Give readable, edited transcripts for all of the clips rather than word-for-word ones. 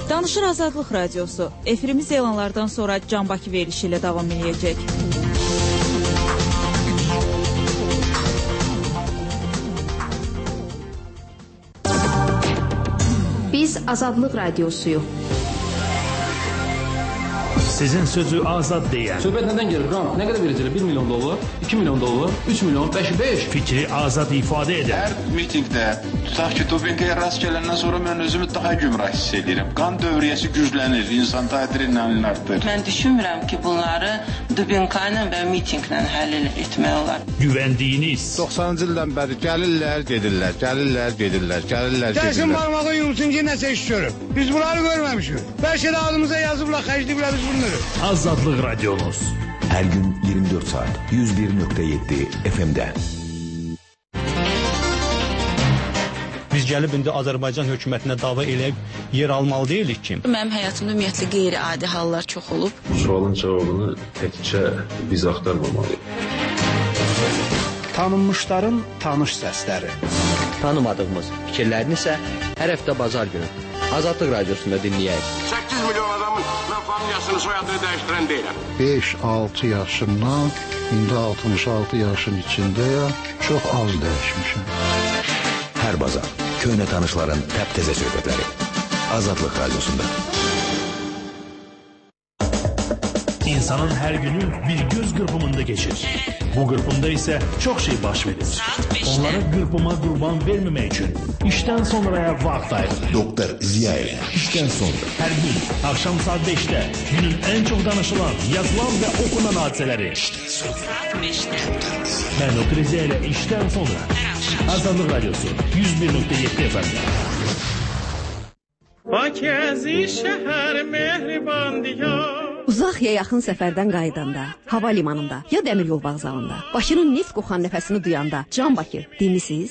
Danışır Azadlıq Radiosu. Efirimiz elanlardan sonra Can Bakı verilişi ilə davam edəcək. Biz Azadlıq Radiosuyuq. Sizin sözü azad deyən. Söhbət nədən gelir? Qrant nə qədər verəcəklər? 1 milyon dollar, 2 milyon dollar, 3 milyon, 5. Fikri azad ifadə edən. Hər mitingdə, tutaq ki, dopinqaya rast gələndən sonra mən özümü daha gümrah hiss edirəm. Qan dövriyyəsi güclənir, insan adrenalin artır. Mən düşünmürəm ki, bunları dopinqla və mitinqlə həll etmək olar. Güvəndiyiniz. 90-cı ildən bəri gəlirlər, gedirlər. Gəlsin barmağı yumsun ki, nəsə iş görüb. Biz bunları görməmişik. Bəlkə də adımıza yazıblar, xərcləyiblər biz bunları. Azadlıq Radiomuz. Hər gün 24 saat 101.7 FM-də. Biz gəlib indi Azərbaycan hökumətinə dava eləyib yer almalı deyilik ki. Mənim həyatımda ümumiyyətlə qeyri-adi hallar çox olub. Bu sualın cavabını təkcə biz axtarmamalıyıq. Tanınmışların tanış səsləri. Tanımadığımız fikirlərini isə hər həftə bazar günü Azadlıq Radiosunda dinləyək. 8 milyon adamın mən familiyasını, soyadını dəyişdirən deyiləm. 5-6 yaşımdan, indi 66 yaşın içindəyəm, çox az dəyişmişim. Hər bazar köhnə tanışların təptəzə söhbətləri Azadlıq Radiosunda. İnsanın hər günü bir göz qırpımında geçir. Bu qırpımda isə çox şey baş verir. Onlara qırpıma qurban verməmək üçün işdən sonraya vaxt ayırır. Doktor Ziyayev işdən sonra. Hər gün axşam saat 5-də günün ən çox danışılan, yazılan və okunan hadisələri. Mən Doktor Ziyayev işdən sonra. Azadlıq Radiosu 101.7 FM-də. Bakızi şəhər mehriban diyar. Uzaq ya yaxın səfərdən qayıdanda, hava limanında ya dəmir yol vağzalında, Bakının neft qoxan nəfəsini duyanda, Can Bakı dinlisiz?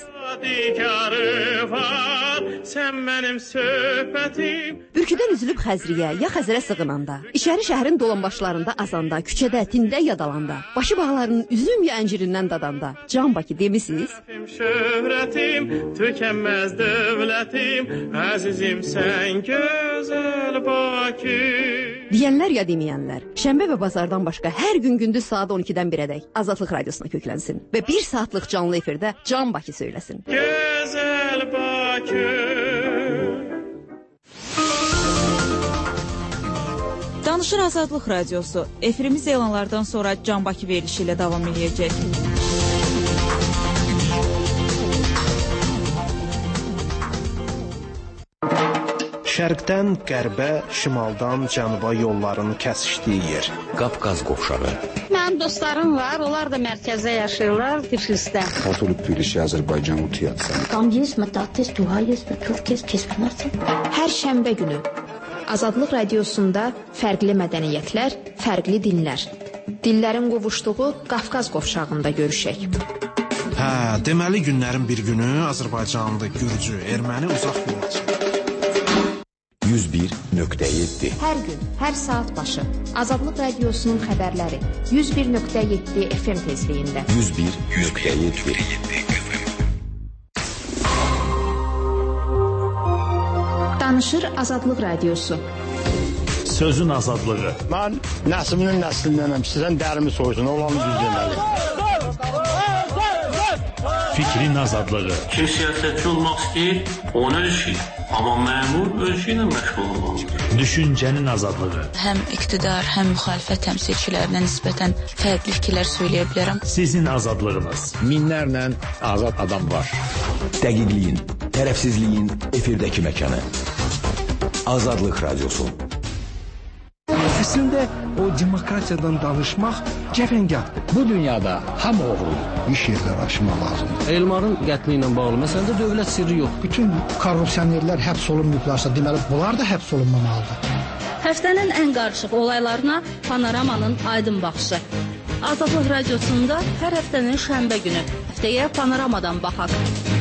Sən mənim söhbətim. Bürküdən üzülüb Xəzriyə ya Xəzərə sığınanda, içəri şəhərin dolanbaşlarında azanda, küçədə, tində yadalanda, başı bağlarının üzüm ya əncirindən dadanda, Can Bakı demisiz? Şöhrətim, tükənməz dövlətim, əzizim sən gözəl Bakı. Deyənlər ya deməyənlər, şənbə və bazardan başqa hər gün gündüz saat 12-dən 1-ədək Azadlıq Radiosuna köklənsin və 1 saatlıq canlı efirdə Can Bakı söyləsin. Gözəl Bakı. Danışır Azadlıq Radiosu. Efirimiz elanlardan sonra Can Bakı verilişi ilə davam edəcək. Şərqdən qərbə, şimaldan cənuba yolların kəsişdiyi yer. Qafqaz qovşağı. Mənim dostlarım var, onlar da mərkəzdə yaşayırlar, Tiflisdə. Katoluk Tbilisi, Azərbaycan Utiyatsan. Tam есть, Matatis, Tuhayes və Türkes, Keskinarsan. Hər şənbə günü Azadlıq Radiosunda fərqli mədəniyyətlər, fərqli dinlər. Dillərin qovuşduğu Qafqaz qovşağında görüşək. Hə, deməli günlərin bir günü Azərbaycanlı, Gürcü, Erməni uzaq yolacaq. 101.7 Hər gün, hər saat başı Azadlıq Radiosunun xəbərləri 101.7 FM tezliyində. 101.7 Danışır Azadlıq Radiosu. Sözün azadlığı. Mən nəslinin nəslindənəm, sizdən dərimi soysun, olanı düz deməli. Fikrin azadlığı. Kim siyasətçi olmaq istəyir, onu ölçür. Amma məmur ölçü ilə məşğul olmalıdır. Düşüncənin azadlığı. Həm iqtidar, həm müxalifət təmsilçilərinə nisbətən fərqli fikirlər söyləyə bilərəm. Sizin azadlığınız. Minlərlə azad adam var. Dəqiqliyin, tərəfsizliyin efirdəki məkanı. Azadlıq Radiosu. Əslində o demokratiyadan danışmaq cəfəngahdır. Bu dünyada hamı oğru. İş yerləri açmaq lazımdır. Elmarın qətli ilə bağlı məsələdə dövlət sirri yox. Bütün korrupsionerlər həbs olunmayıblarsa, deməli bunlar da həbs olunmamalıdır. Həftənin ən qarışıq olaylarına Panoramanın aydın baxışı. Azadlıq Radiosunda hər həftənin şənbə günü. Həftəyə Panoramadan baxaq.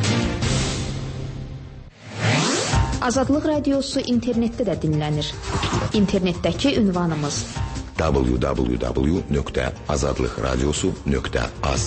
Azadlıq Radiosu internetdə də dinlənir. İnternetdəki ünvanımız www.azadlıqradiosu.az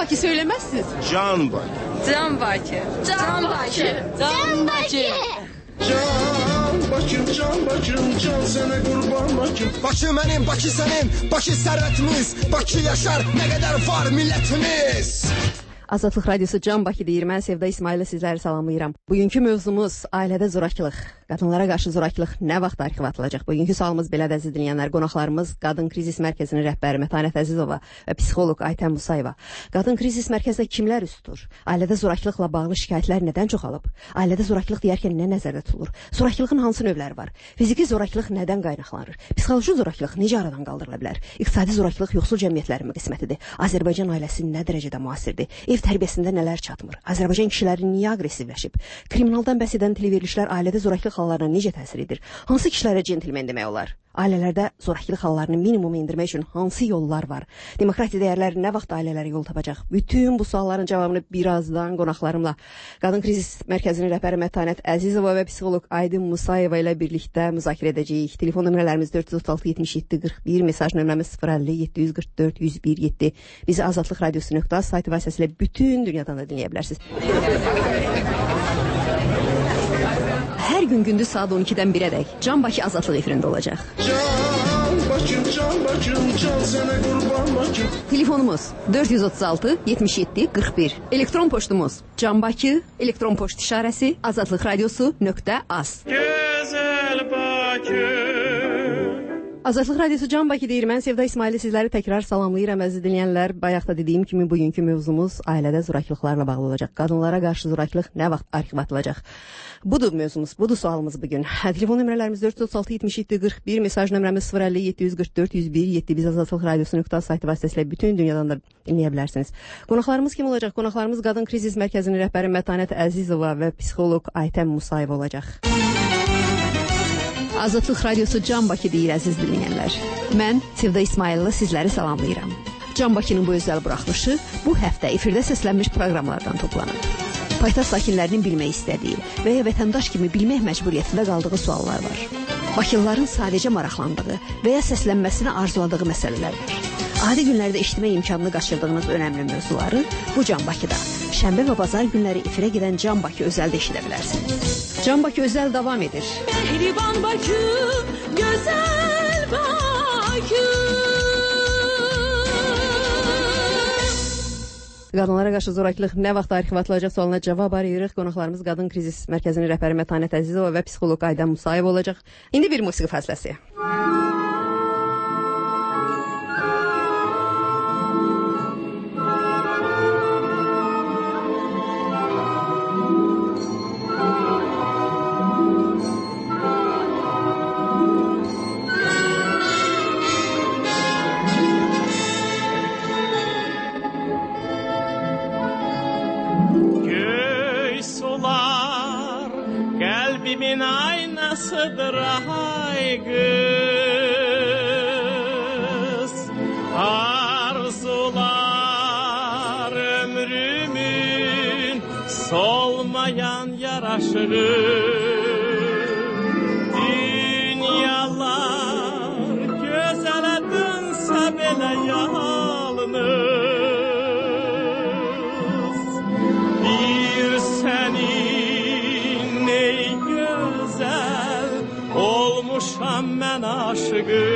Bakı söyləməzsiniz? Can Bakı. Can Bakı. Can Bakı. Can Bakı. Can Bakım, can Bakım, can sənə qurban Bakım. Bakı mənim, Bakı sənin, Bakı sərvətimiz, Bakı yaşar, nə qədər var millətimiz. Azadlıq Radiosu Can Bakı deyir. Mən Sevda İsmail'lə sizləri salamlayıram. Bugünkü mövzumuz ailədə zorakılıq. Qadınlara qarşı zorakılıq nə vaxt arxiv atılacaq? Bugünkü sualımız belədir, əziz dinləyənlər. Qonaqlarımız Qadın Krizis Mərkəzinin rəhbəri Mətanət Əzizova və psixoloq Aytən Musayeva. Qadın Krizis Mərkəzində kimlər üst tutur? Ailədə zorakılıqla bağlı şikayətlər nədən çoxalıb? Ailədə zorakılıq deyərkən nə nəzərdə tutulur? Zorakılığın hansı növləri var? Fiziki zorakılıq nədən qaynaqlanır? Psixoloji zorakılıq necə aradan qaldırıla bilər? İqtisadi zorakılıq yoxsul cəmiyyətlərin qismətidir? Azərbaycan ailəsi nə dərəcədə müasirdir? Ev tərbiyəsində nələr çatmır? Azərbaycan kişiləri niyə aqressivləşib? Kriminaldan bəhs edən televerilişlər ailədə zorakılıq hallarına necə təsir edir? Hansı kişilərə centlmen demək olar? Ailələrdə zorakılıq hallarını minimuma endirmək üçün hansı yollar var? Demokratik dəyərlər nə vaxt ailələrə yol tapacaq? Bütün bu sualların cavabını birazdan qonaqlarımla Qadın Krizis Mərkəzinin rəhbəri Mətanət Əzizova və psixoloq Aydın Musayeva ilə birlikdə müzakirə edəcəyik. Telefon nömrələrimiz 436 77 41, mesaj nömrəmiz 050 744 101 7. Bizi Azadlıq Radiosu.az saytı vasitəsilə bütün dünyadan da dinləyə bilərsiniz. Hər gün gündüz saat 12-dən 1-ədək Can Bakı Azadlıq efirində olacaq. Can Bakım, can Bakım, can sənə qurban Bakım. Telefonumuz 436 77 41. Elektron poçtumuz canbakı, elektron poçt işarəsi azadlıqradiosu.az. Gözəl Bakı. Azadlıq Radiosu Can Bakı deyir. Mən Sevda İsmail'i sizləri təkrar salamlayıram, əziz dinləyənlər. Bayaqda dediyim kimi bugünkü mövzumuz ailədə zorakılıqlarla bağlı olacaq. Qadınlara qarşı zorakılıq nə vaxt arxiv atılacaq? Budur mövzumuz, budur sualımız bugün. Telefon nömrələrimiz 436 77 41, mesaj nömrəmiz 050 744 101 7. Biz Azadlıq Radiosu.az saytı vasitəsilə bütün dünyadan da dinləyə bilərsiniz. Qonaqlarımız kim olacaq? Qonaqlarımız Qadın Krizis Mərkəzinin rəhbəri Mətanət Əzizova və psixoloq Aytən Musayeva olacaq. Azadlıq Radiosu Can Bakı deyir, əziz dinləyənlər. Mən Sevda İsmail'la sizləri salamlayıram. Can Bakının bu özəl buraxılışı bu həftə efirdə səslənmiş proqramlardan toplanıb. Paytaxt sakinlərinin bilmək istədiyi və ya vətəndaş kimi bilmək məcburiyyətində qaldığı suallar var. Bakılıların sadəcə maraqlandığı və ya səslənməsini arzuladığı məsələlər var. Adi günlərdə eşitmək imkanını qaçırdığınız önəmli mövzuları bu Can Bakıda, şənbə və bazar günləri efirə gedən Can Bakı özəldə eşidə bilərsiniz. Can Bakı özəl davam edir. Mehriban Bakı, gözəl Bakı. Qadınlara qarşı zorakılıq nə vaxt arxiv atılacaq sualına cavab arayırıq. Qonaqlarımız Qadın Krizis Mərkəzinin rəhbəri Mətanət Əzizova və psixoloq Aydan Musayeva olacaq. İndi bir musiqi fəsləsi. Aynasıdır ay kız, arzular ömrümün solmayan yaraşığı. Dünyalar gözələ dönsə belə yalnız bir sənin ey gözəl olmuşam mən aşığı.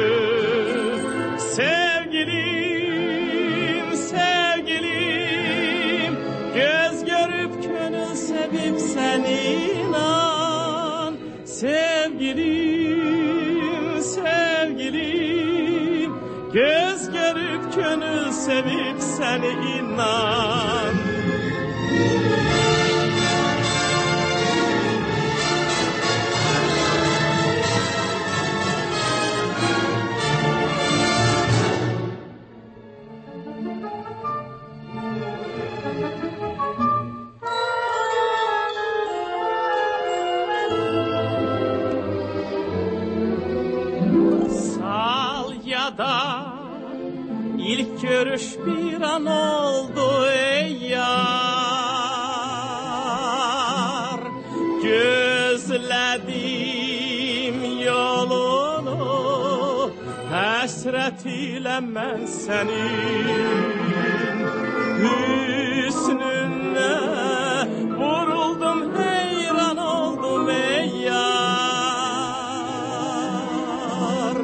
Sevgilim, sevgilim, göz görüp könül sevip seni inan. Sevgilim, sevgilim, göz görüp könül sevip seni inan. İlk görüş bir an oldu ey yar. Gözledim yolunu, həsrət ilə mən sənin. hüsnünə vuruldum, heyran oldum ey yar.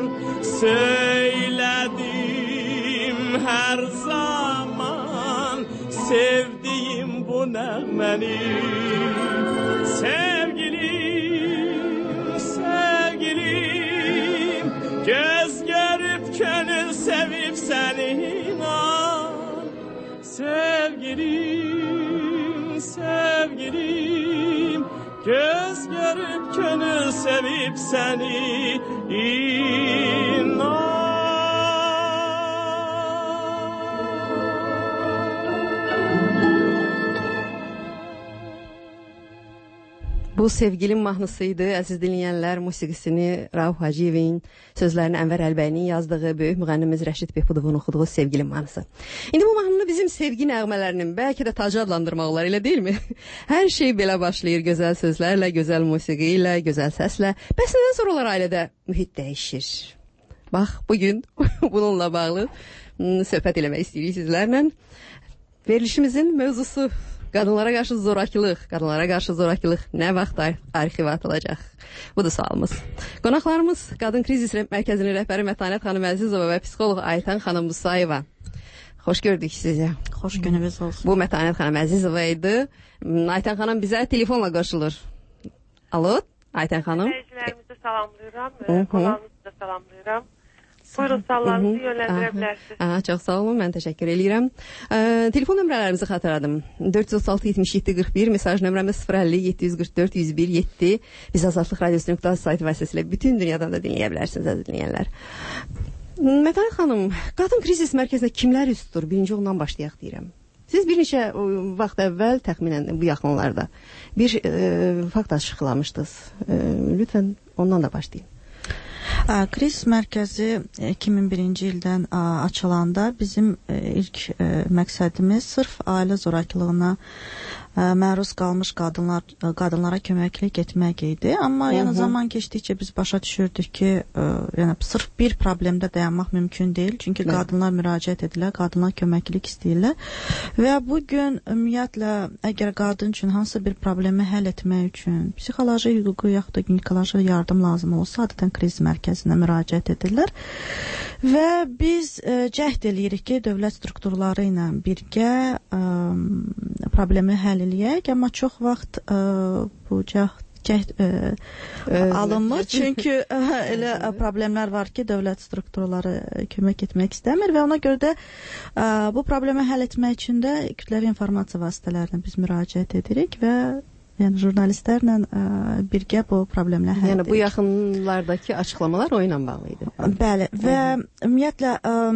Söylədim hər zaman sevdiyim bu nəğməni. Sevgilim, göz görüb könül sevib səni inan. Sevgilim, göz görüb könül sevib səni inan. Bu sevgilim mahnısıydı. Əziz dinləyənlər, musiqisini Rauf Hacıyevin, sözlərini Ənvər Əlbəyinin yazdığı, böyük müğənnimiz Rəşid Behbudovun oxuduğu sevgilim mahnısı. İndi bu mahnını bizim sevgi nəğmələrinin bəlkə də tacı adlandırmaq olar, elə deyilmi? Hər şey belə başlayır gözəl sözlərlə, gözəl musiqi ilə, gözəl səslə. Bəs nədən sonra olar ailədə mühit dəyişir? Bax, bugün bununla bağlı söhbət eləmək istəyirik sizlərlə. Verilişimizin mövzusu qadınlara qarşı zorakılıq nə vaxt arxiva atılacaq? Bu da sualımız. Qonaqlarımız Qadın Krizis Mərkəzinin rəhbəri Mətanət xanım Əzizova və psixoloq Aytan xanım Musayeva. Xoş gördük sizi. Xoş gününüz olsun. Bu Mətanət xanım Əzizova idi. Aytan xanım bizə telefonla qoşulur. Alo, Aytan xanım. Seyircilərimizi salamlayıram, qonağınızı da salamlayıram. Buyurun, suallarınızı yönləndirə bilərsiniz. Çox sağ olun, mən təşəkkür edirəm. Telefon nömrələrimizi xatırladım. 436-77-41, mesaj nömrəmiz 050-744-101-7. Biz Azadlıq Radiosu.az saytı vasitəsilə bütün dünyadan da dinləyə bilərsiniz, əziz dinləyənlər. Mətanət xanım, Qadın Krizis Mərkəzində kimlər üst tutur? Birinci ondan başlayaq deyirəm. Siz bir neçə vaxt əvvəl, təxminən bu yaxınlarda bir fakt açıqlamışdınız. Lütfən ondan da başlayın. Krizis mərkəzi 2001-ci ildən açılanda bizim ilk məqsədimiz sırf ailə zorakılığına məruz qalmış qadınlara köməklik etmək idi. Amma yəni zaman keçdikcə biz başa düşürdük ki, yəni sırf bir problemdə dayanmaq mümkün deyil. Çünki qadınlar müraciət edirlər, qadınlar köməklik istəyirlər. Və bu gün ümumiyyətlə əgər qadın üçün hansısa bir problemi həll etmək üçün psixoloji, hüquqi yaxud da ginekoloji yardım lazım olsa, adətən krizis mərkəzinə müraciət edirlər. Və biz cəhd eləyirik ki, dövlət strukturları ilə birgə problemi həll eləyək, amma çox vaxt bu cəhd alınmır. Çünki elə problemlər var ki, dövlət strukturları kömək etmək istəmir və ona görə də bu problemi həll etmək üçün də kütləvi informasiya vasitələrinə biz müraciət edirik və yəni jurnalistlərlə birgə bu problemlə həll edirik. Yəni bu yaxınlardakı açıqlamalar o ilə bağlı idi. Bəli, və ümumiyyətlə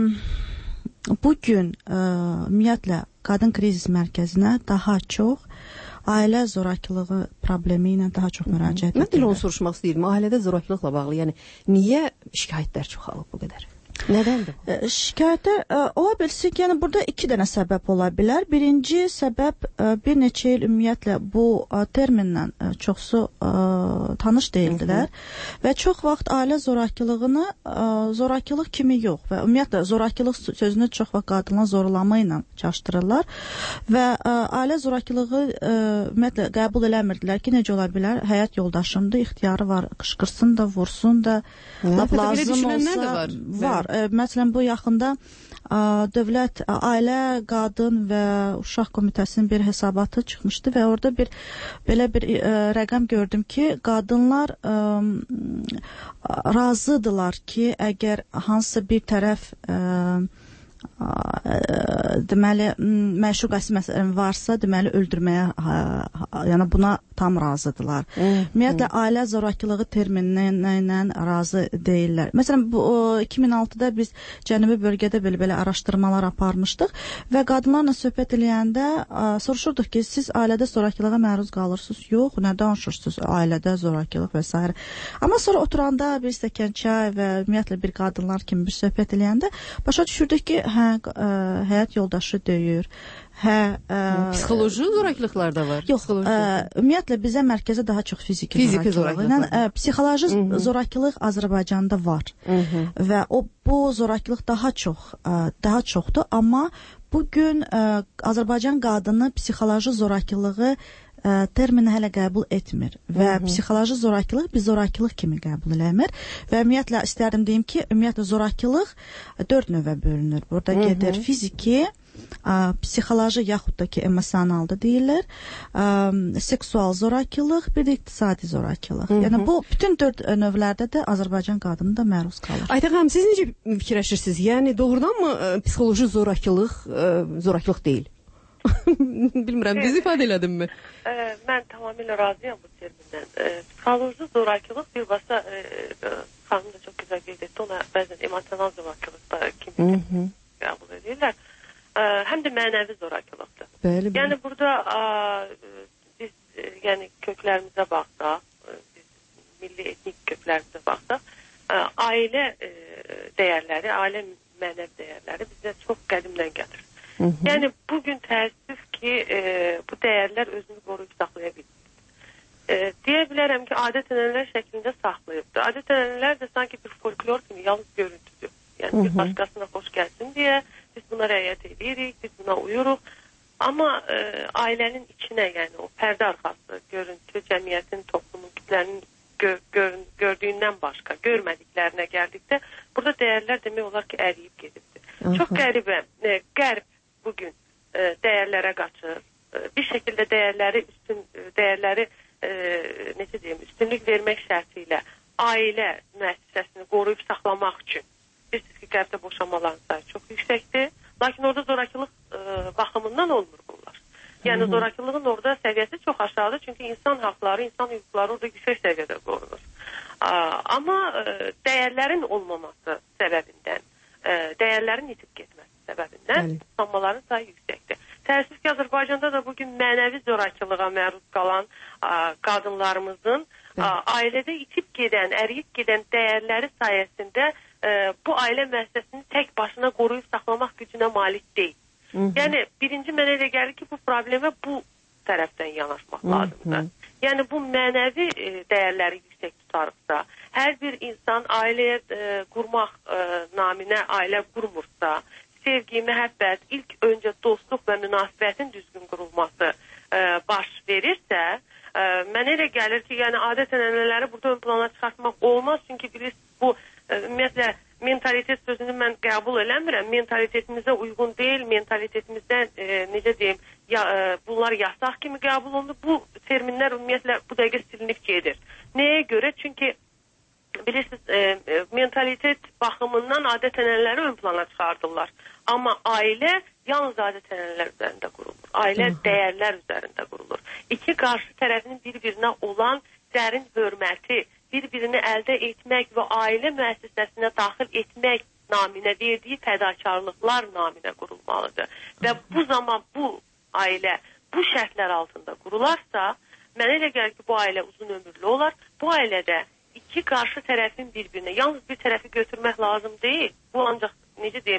bugün ümumiyyətlə Qadın Krizis Mərkəzinə daha çox ailə zorakılığı problemi ilə daha çox müraciət edirlər. Mən də onu soruşmaq istəyirəm. Ailədə zorakılıqla bağlı, yəni niyə şikayətlər çoxalıb bu qədər? Nədəndir? Şikayətlər ola bilsin ki, yəni burada iki dənə səbəb ola bilər. Birinci səbəb bir neçə il ümumiyyətlə bu terminlə çoxsu tanış deyildilər və çox vaxt ailə zorakılığını zorakılıq kimi yox və ümumiyyətlə zorakılıq sözünü çox vaxt qadınlar zorlama ilə çaşdırırlar və ailə zorakılığı ümumiyyətlə qəbul eləmirdilər ki, necə ola bilər? Həyat yoldaşımdır, ixtiyarı var, qışqırsın da, vursun da, lazım olsa var. Məsələn, bu yaxında Dövlət Ailə, Qadın və Uşaq Komitəsinin bir hesabatı çıxmışdı və orada belə bir rəqəm gördüm ki, qadınlar razıdırlar ki, əgər hansısa bir tərəf deməli məşuqəsi məsələn varsa, deməli öldürməyə, yəni buna tam razıdırlar. Ümumiyyətlə ailə zorakılığı terminlə razı deyirlər. Məsələn, bu 2006-da biz Cənubi bölgədə belə araşdırmalar aparmışdıq və qadınlarla söhbət eləyəndə soruşurduq ki, siz ailədə zorakılığa məruz qalırsınız? Yox, nə danışırsınız ailədə zorakılıq və s. Amma sonra oturanda bir stəkan çay və ümumiyyətlə bir qadınlar kimi bir söhbət eləyəndə başa düşürdük ki, həyat yoldaşı döyür. Psixoloji zorakılıqlar da var. Yox, ümumiyyətlə bizə mərkəzə daha çox fiziki zorakılıq. Psixoloji zorakılıq Azərbaycanda var və bu zorakılıq daha çoxdur, amma bu bugün Azərbaycan qadını psixoloji zorakılığı termini hələ qəbul etmir və psixoloji zorakılıq bir zorakılıq kimi qəbul eləmir və ümumiyyətlə istərdim deyim ki, ümumiyyətlə zorakılıq 4 növə bölünür. Burada gedir fiziki, psixoloji yaxud da ki emosional da deyirlər, seksual zorakılıq, bir də iqtisadi zorakılıq. Yəni bu bütün 4 növlərdə də Azərbaycan qadını da məruz qalır. Aytaq xanım, siz necə fikirləşirsiniz? Yəni doğrudanmı psixoloji zorakılıq zorakılıq deyil? Bilmirəm, düz ifadə elədim mi? Mən tamamilə razıyam bu termindən. Psixoloji zorakılıq birbaşa xanım da çox gözəl qeyd etdi, ona bəzən emosional zorakılıq da kimi qəbul edirlər. Həm də mənəvi zorakılıqdır. Bəli. Yəni burada biz yəni köklərimizə baxsaq, biz milli etnik köklərimizə baxsaq, ailə dəyərləri, ailə mənəvi dəyərləri bizə çox qədimdən gəlir. Yəni bugün təəssüf ki, bu dəyərlər özünü qoruyub saxlaya bilmir. Deyə bilərəm ki, adət-ənənələr şəklində saxlayıbdır. Adət-ənənələr də sanki bir folklor kimi yalnız görüntüdür. Yəni bir başqasına xoş gəlsin deyə biz buna riayət edirik, biz buna uyuruq. Amma ailənin içinə, yəni o pərdə arxası görüntü, cəmiyyətin, toplumun, kütlənin gördüyündən başqa, görmədiklərinə gəldikdə burada dəyərlər demək olar ki, əriyib gedibdir. Çox qəribə, qərb bugün dəyərlərə qaçır. Bir şəkildə dəyərləri necə deyim, üstünlük vermək şərti ilə ailə müəssisəsini qoruyub saxlamaq üçün bilirsiniz ki, qərbdə boşanmaların sayı çox yüksəkdir. Lakin orada zorakılıq baxımından olmur bunlar. Yəni zorakılığın orada səviyyəsi çox aşağıdır. Çünki insan haqları, insan hüquqları orada yüksək səviyyədə qorunur. Amma dəyərlərin olmaması səbəbindən, dəyərlərin itib getməsi səbəbindən boşanmaların sayı yüksəkdir. Təəssüf ki, Azərbaycanda da bugün mənəvi zorakılığa məruz qalan qadınlarımızın ailədə itib gedən, əriyib gedən dəyərləri sayəsində bu ailə müəssisəsini tək başına qoruyub saxlamaq gücünə malik deyil. Yəni, birinci mənə elə gəlir ki, bu problemə bu tərəfdən yanaşmaq lazımdır. Yəni, bu mənəvi dəyərləri yüksək tutarıqsa, hər bir insan ailəyə qurmaq naminə ailə qurmursa, sevgi, məhəbbət, ilk öncə dostluq və münasibətin düzgün qurulması baş verirsə, mənə elə gəlir ki, yəni adət-ənənələri burada ön plana çıxartmaq olmaz. Çünki bilirsiniz, bu ümumiyyətlə mentalitet sözünü mən qəbul eləmirəm. Mentalitetimizə uyğun deyil, mentalitetimizdən necə deyim, bunlar yasaq kimi qəbul olunur. Bu terminlər ümumiyyətlə bu dəqiqə silinib gedir. Nəyə görə? Çünki bilirsiniz, mentalitet baxımından adət-ənənələri ön plana çıxardırlar. Amma ailə yalnız adət-ənənələr üzərində qurulur. Ailə dəyərlər üzərində qurulur. İki qarşı tərəfinin bir-birinə olan dərin hörməti, bir-birini əldə etmək və ailə müəssisəsinə daxil etmək naminə verdiyi fədakarlıqlar naminə qurulmalıdır. Və bu zaman bu ailə bu şərtlər altında qurularsa, mənə elə gəlir ki, bu ailə uzun ömürlü olar. Bu ailədə iki qarşı tərəfin bir-birinə, yalnız bir tərəfi götürmək lazım deyil. Bu ancaq, necə deyim,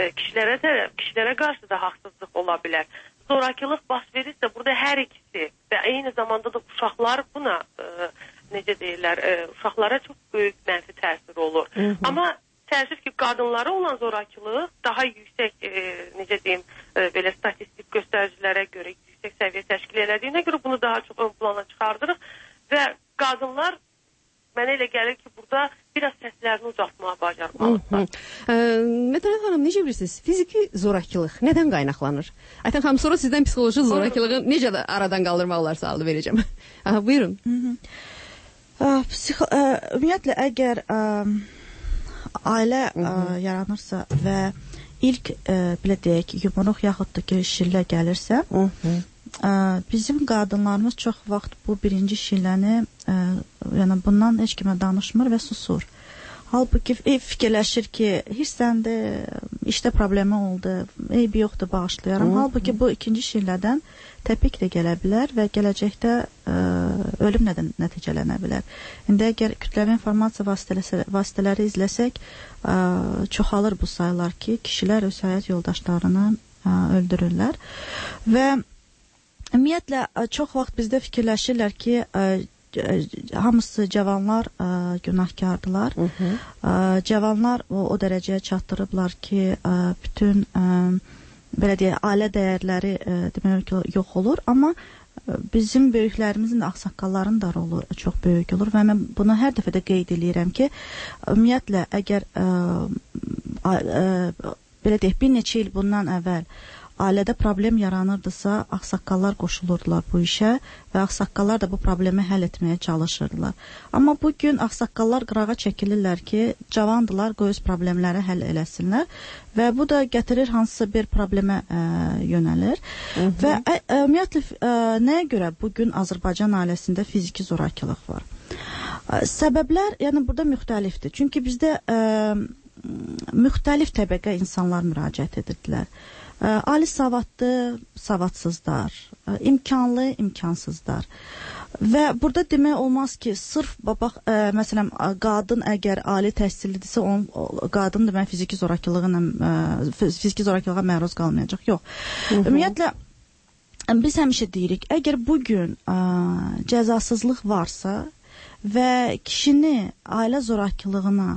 kişilərə qarşı da haqsızlıq ola bilər. Zorakılıq baş verirsə, burada hər ikisi və eyni zamanda da uşaqlar buna, necə deyirlər, uşaqlara çox böyük mənfi təsir olur. Amma təəssüf ki, qadınlara olan zorakılıq daha yüksək, necə deyim, belə statistik göstəricilərə görə yüksək səviyyə təşkil elədiyinə görə bunu daha çox ön plana çıxardırıq və qadınlar mənə elə gəlir ki, burada biraz səslərini ucaltmağa bacarmalıdırlar. Mətələ xanım, necə bilirsiniz? Fiziki zorakılıq nədən qaynaqlanır? Aytən xanım, sonra sizdən psixoloji zorakılığı necə də aradan qaldırmaq olar sualı verəcəm. Buyurun. Ümumiyyətlə, əgər ailə yaranırsa və ilk, belə deyək, yumruq yaxud da ki, şillə gəlirsə, bizim qadınlarımız çox vaxt bu birinci şilləni, yəni bundan heç kimə danışmır və susur. Halbuki fikirləşir ki, hirsəndir, işdə problemi oldu, eybi yoxdur, bağışlayaram. Halbuki bu ikinci şillədən təpik də gələ bilər və gələcəkdə ölümlə də nəticələnə bilər. İndi əgər kütləvi informasiya vasitələri izləsək, çoxalır bu sayılar ki, kişilər öz həyat yoldaşlarını öldürürlər və ümumiyyətlə, çox vaxt bizdə fikirləşirlər ki, hamısı cavanlar günahkardılar. Cavanlar o dərəcəyə çatdırıblar ki, bütün belə deyək, ailə dəyərləri demək ki, yox olur, amma bizim böyüklərimizin də, ağsaqqalların da rolu çox böyük olur və mən bunu hər dəfə də qeyd edirəm ki, ümumiyyətlə, əgər belə deyək, bir neçə il bundan əvvəl ailədə problem yaranırdısa, ağsaqqallar qoşulurdular bu işə və ağsaqqallar da bu problemi həll etməyə çalışırdılar. Amma bugün ağsaqqallar qırağa çəkilirlər ki, cavandılar, qoy öz problemləri həll eləsinlər və bu da gətirir hansısa bir problemə yönəlir. Və ümumiyyətlə, nəyə görə bugün Azərbaycan ailəsində fiziki zorakılıq var? Səbəblər, yəni burada müxtəlifdir. Çünki bizdə müxtəlif təbəqə insanlar müraciət edirdilər. Ali savadlı, savadsızlar, imkanlı, imkansızlar. Və burada demək olmaz ki, sırf məsələn, qadın əgər ali təhsillidirsə, qadın demək fiziki zorakılığa məruz qalmayacaq. Yox. Ümumiyyətlə, biz həmişə deyirik, əgər bugün cəzasızlıq varsa və kişini ailə zorakılığına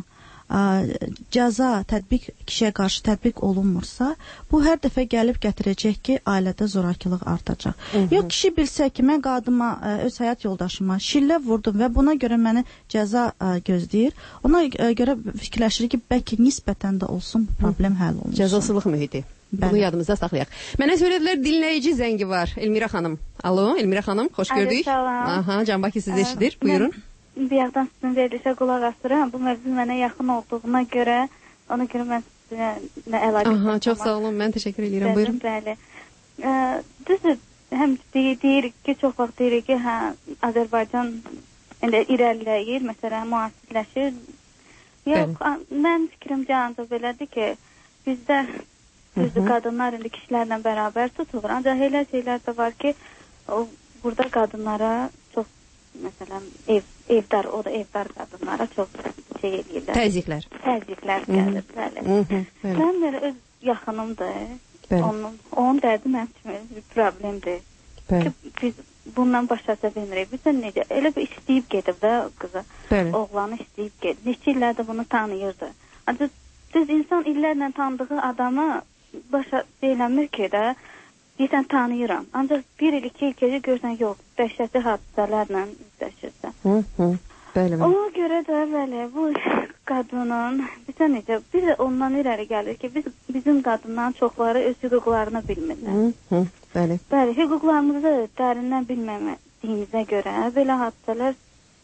cəza kişiyə qarşı tətbiq olunmursa, bu hər dəfə gəlib gətirəcək ki, ailədə zorakılıq artacaq. Yox, kişi bilsə ki, mən qadıma, öz həyat yoldaşıma şillə vurdum və buna görə məni cəza gözləyir, ona görə fikirləşir ki, bəlkə nisbətən də olsun bu problem həll olunsun. Cəzasızlıq mühiti. Bunu yadımızda saxlayaq. Mənə söylədilər, dinləyici zəngi var. Elmira xanım. Alo, Elmira xanım, xoş gördük. Aha, Canbaki sizi eşidir. Buyurun. Bir yaxdan sizin verilişə qulaq asıram. Bu mövzu mənə yaxın olduğuna görə, ona görə mən sizə nə əlaqə etmək. Aha, çox sağ olun, mən təşəkkür edirəm. Buyurun. Bəli. Düzdür, həm deyirik ki, çox vaxt deyirik ki, Azərbaycan irəliləyir, məsələn, müasirləşir. Yox, mən fikrimcə ancaq belədir ki, bizdə qadınlar indi kişilərlə bərabər tutulur. Ancaq elə şeylər də var ki, burada qadınlara çox, məsələn, evdar, o da evdar qadınlara çox şey edirlər. Təzyiqlər gəlir, bəli. Mən belə öz yaxınımdır. Onun dərdi mənim üçün bir problemdir. Ki, biz bundan başlasa bilmirik. Bizdən necə, elə bir istəyib gedib də qızı, oğlanı istəyib gedib. Neçə illərdə bunu tanıyırdı. Ancaq düz insan illərlə tanıdığı adamı başa deyilənmir ki də, deyirsən tanıyıram. Ancaq bir il, 2 il gecə görsən, yox, dəhşətli hadisələrlə üzləşirsən. Ona görə də bəli, bu qadının, bizə necə, biz ondan irəli gəlir ki, bizim qadından çoxları öz hüquqlarını bilmirlər. Bəli, hüquqlarımızı dərindən bilməmədiyimizə görə belə hadisələr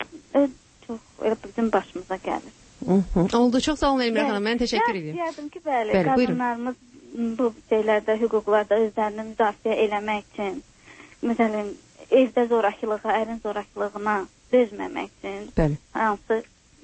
çox bizim başımıza gəlir. Oldu, çox sağ olun Elmira xanım, mən təşəkkür edirəm. Deyərdim ki, bəli, qadınlarımız bu şeylərdə, hüquqlarda özlərini müdafiə eləmək üçün, məsələn, evdə zorakılığa, ərin zorakılığına dözməmək üçün hansı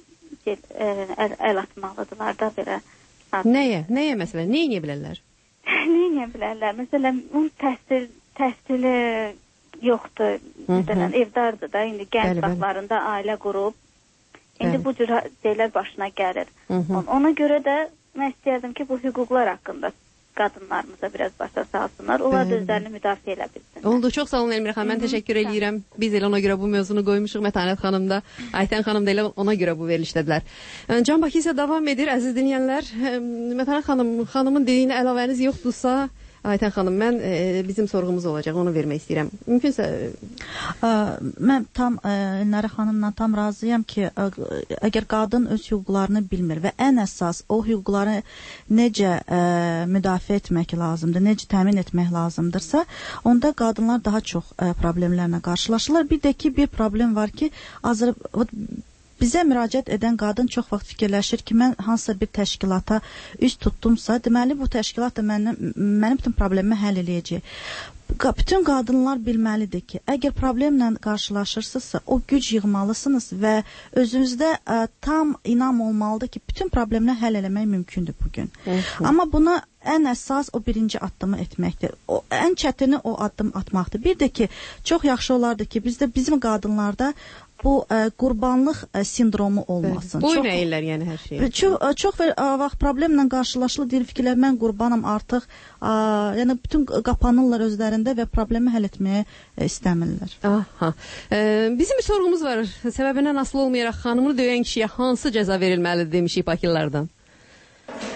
əl atmalıdırlar da belə. Nəyə məsələn, nə edə bilərlər? Nə edə bilərlər? Məsələn, onun təhsili yoxdur, məsələn, evdardır da, indi gənc vaxtlarında ailə qurub, indi bu cür şeylər başına gəlir. Ona görə də mən istəyərdim ki, bu hüquqlar haqqında qadınlarımıza biraz başa salsınlar. Onlar da özlərini müdafiə elə bilsinlər. Oldu, çox sağ olun Elmira xanım, mən təşəkkür edirəm. Biz elə ona görə bu mövzunu qoymuşuq. Mətanət xanım da, Aytən xanım da elə ona görə bu verilişdədilər. Canbaki isə davam edir, əziz dinləyənlər. Mətanət xanımın dediyinə əlavəniz yoxdursa, Aytən xanım, mən bizim sorğumuz olacaq, onu vermək istəyirəm. Mümkünsə... Mən Elnarə xanımla tam razıyam ki, əgər qadın öz hüquqlarını bilmir və ən əsas o hüquqları necə müdafiə etmək lazımdır, necə təmin etmək lazımdırsa, onda qadınlar daha çox problemlərlə qarşılaşırlar. Bir də ki, bir problem var ki, bizə müraciət edən qadın çox vaxt fikirləşir ki, mən hansısa bir təşkilata üz tutdumsa, deməli bu təşkilat da mənim bütün problemimi həll eləyəcək. Bütün qadınlar bilməlidir ki, əgər problemlə qarşılaşırsınızsa, o güc yığmalısınız və özünüzdə tam inam olmalıdır ki, bütün problemləri həll eləmək mümkündür bugün. Amma buna ən əsas o birinci addımı etməkdir. Ən çətini o addım atmaqdır. Bir də ki, çox yaxşı olardı ki, bizim qadınlarda bu qurbanlıq sindromu olmasın. Qoymayırlar yəni hər şeyi. Çox vaxt problemlə qarşılaşılır, deyir fikirlər, mən qurbanım artıq, yəni bütün qapanırlar özlərində və problemi həll etməyə istəmirlər. Bizim bir sorğumuz var, səbəbindən asılı olmayaraq xanımını döyən kişiyə hansı cəza verilməlidir demişik Bakılılardan.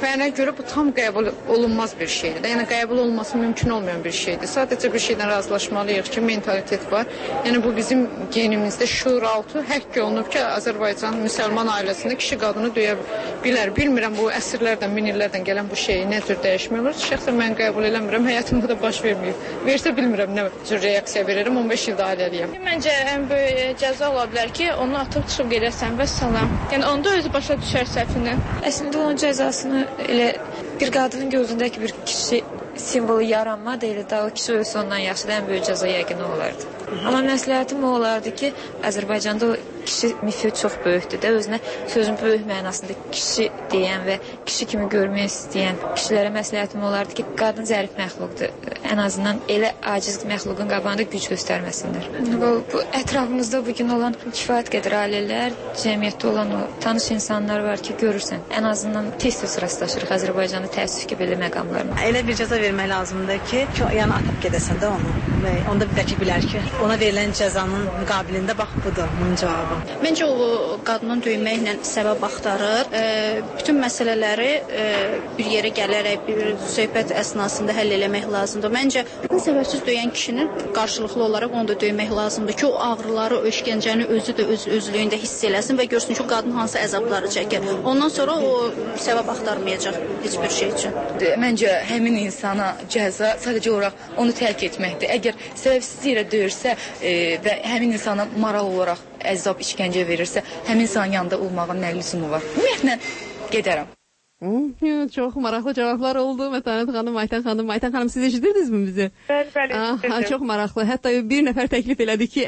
mənə görə bu tam qəbul olunmaz bir şeydir. Yəni qəbul olunması mümkün olmayan bir şeydir. Sadəcə bir şeydən razılaşmalıyıq ki, mentalitet var. Yəni bu bizim genimizdə şuuraltı həkk olunub ki, Azərbaycan müsəlman ailəsində kişi qadını döyə bilər. Bilmirəm bu əsrlərdən, min illərdən gələn bu şeyi nə tür dəyişmək olur. Şəxsən mən qəbul eləmirəm. Həyatımda da baş verməyib. Versə bilmirəm nə cür reaksiya verirəm. 15 ildə ailəliyəm. Məncə ən böyük cəza ola bilər ki, onu atıb çıxıb gedəsən və salam. Yəni onda özü başa düşər səhvini. Əslində onun cəzasını elə bir qadının gözündəki bir kişi simvolu yaranmadı, elə daha o kişi ölsə ondan yaxşıdır, ən böyük cəza yəqin o olardı. Amma məsləhətim o olardı ki, Azərbaycanda o kişi mifi çox böyükdür də, özünə sözün böyük mənasında kişi deyən və kişi kimi görmək istəyən kişilərə məsləhətim olardı ki, qadın zərif məxluqdur. Ən azından elə aciz məxluqun qabağında güc göstərməsinlər. Bu ətrafımızda bugün olan kifayət qədər ailələr, cəmiyyətdə olan o tanış insanlar var ki, görürsən. Ən azından tez-tez rastlaşırıq Azərbaycanda təəssüf ki, belə məqamlarla. Elə bir cəza vermək lazımdır ki, yəni atıb gedəsən də onu. Və onda bir dəki bilər ki, ona verilən cəzanın müqabilində bax budur bunun cavabı. Məncə o qadının döyməklə səbəb axtarır. Bütün məsələləri bir yerə gələrək bir söhbət əsnasında həll eləmək lazımdır. Məncə səbəbsiz döyən kişinin qarşılıqlı olaraq onu da döymək lazımdır ki, o ağrıları, o işgəncəni özü də özlüyündə hiss eləsin və görsün ki, qadın hansı əzabları çəkir. Ondan sonra o səbəb axtarmayacaq heç bir şey üçün. Məncə həmin insana cəza sadəcə olaraq onu tərk etməkdir. Əgər səbəbsiz yerə döyürsə və həmin insana moral olaraq əzab, işgəncə verirsə, həmin insanın yanında olmağın nə lüzumu var? Ümumiyyətlə, gedərəm. Çox maraqlı cavablar oldu. Mətanət xanım, Aytan xanım. Aytan xanım, siz eşidirdinizmi bizi? Bəli. Çox maraqlı. Hətta bir nəfər təklif elədi ki,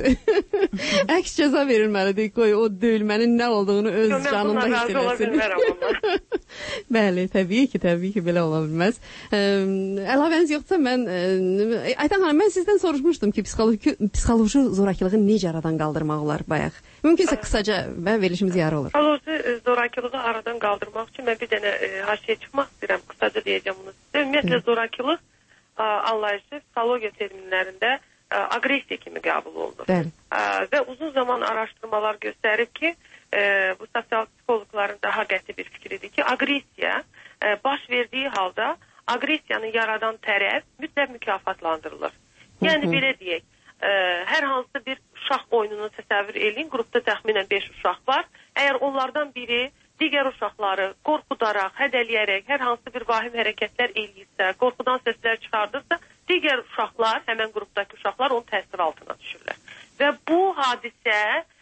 əks cəza verilməlidir. Qoy o döyülmənin nə olduğunu öz canında hiss eləsin. Bəli, təbii ki, belə ola bilməz. Əlavəniz yoxsa mən... Aytan xanım, mən sizdən soruşmuşdum ki, psixoloji zorakılığı necə aradan qaldırmaq olar bayaq? Mümkünsə qısaca və verilişimiz yarı olur. Psixoloji zorakılığı aradan qaldırmaq üçün mən bir dənə haşiyə çıxmaq istəyirəm, qısaca deyəcəm bunu sizə. Ümumiyyətlə, zorakılıq anlayışı psixologiya terminlərində agresiya kimi qəbul olunur. Və uzun zaman araşdırmalar göstərib ki, bu sosial psixologların daha qəti bir fikridir ki, agresiya baş verdiyi halda agresiyanı yaradan tərəf mütləq mükafatlandırılır. Yəni, belə deyək, hər hansı bir uşaq oyununu təsəvvür eləyin, qrupda təxminən 5 uşaq var. Əgər onlardan biri digər uşaqları qorxudaraq, hədələyərək, hər hansı bir vahim hərəkətlər eləyirsə, qorxudan səslər çıxardırsa, digər uşaqlar, həmən qrupdakı uşaqlar onun təsir altına düşürlər. Və bu hadisə,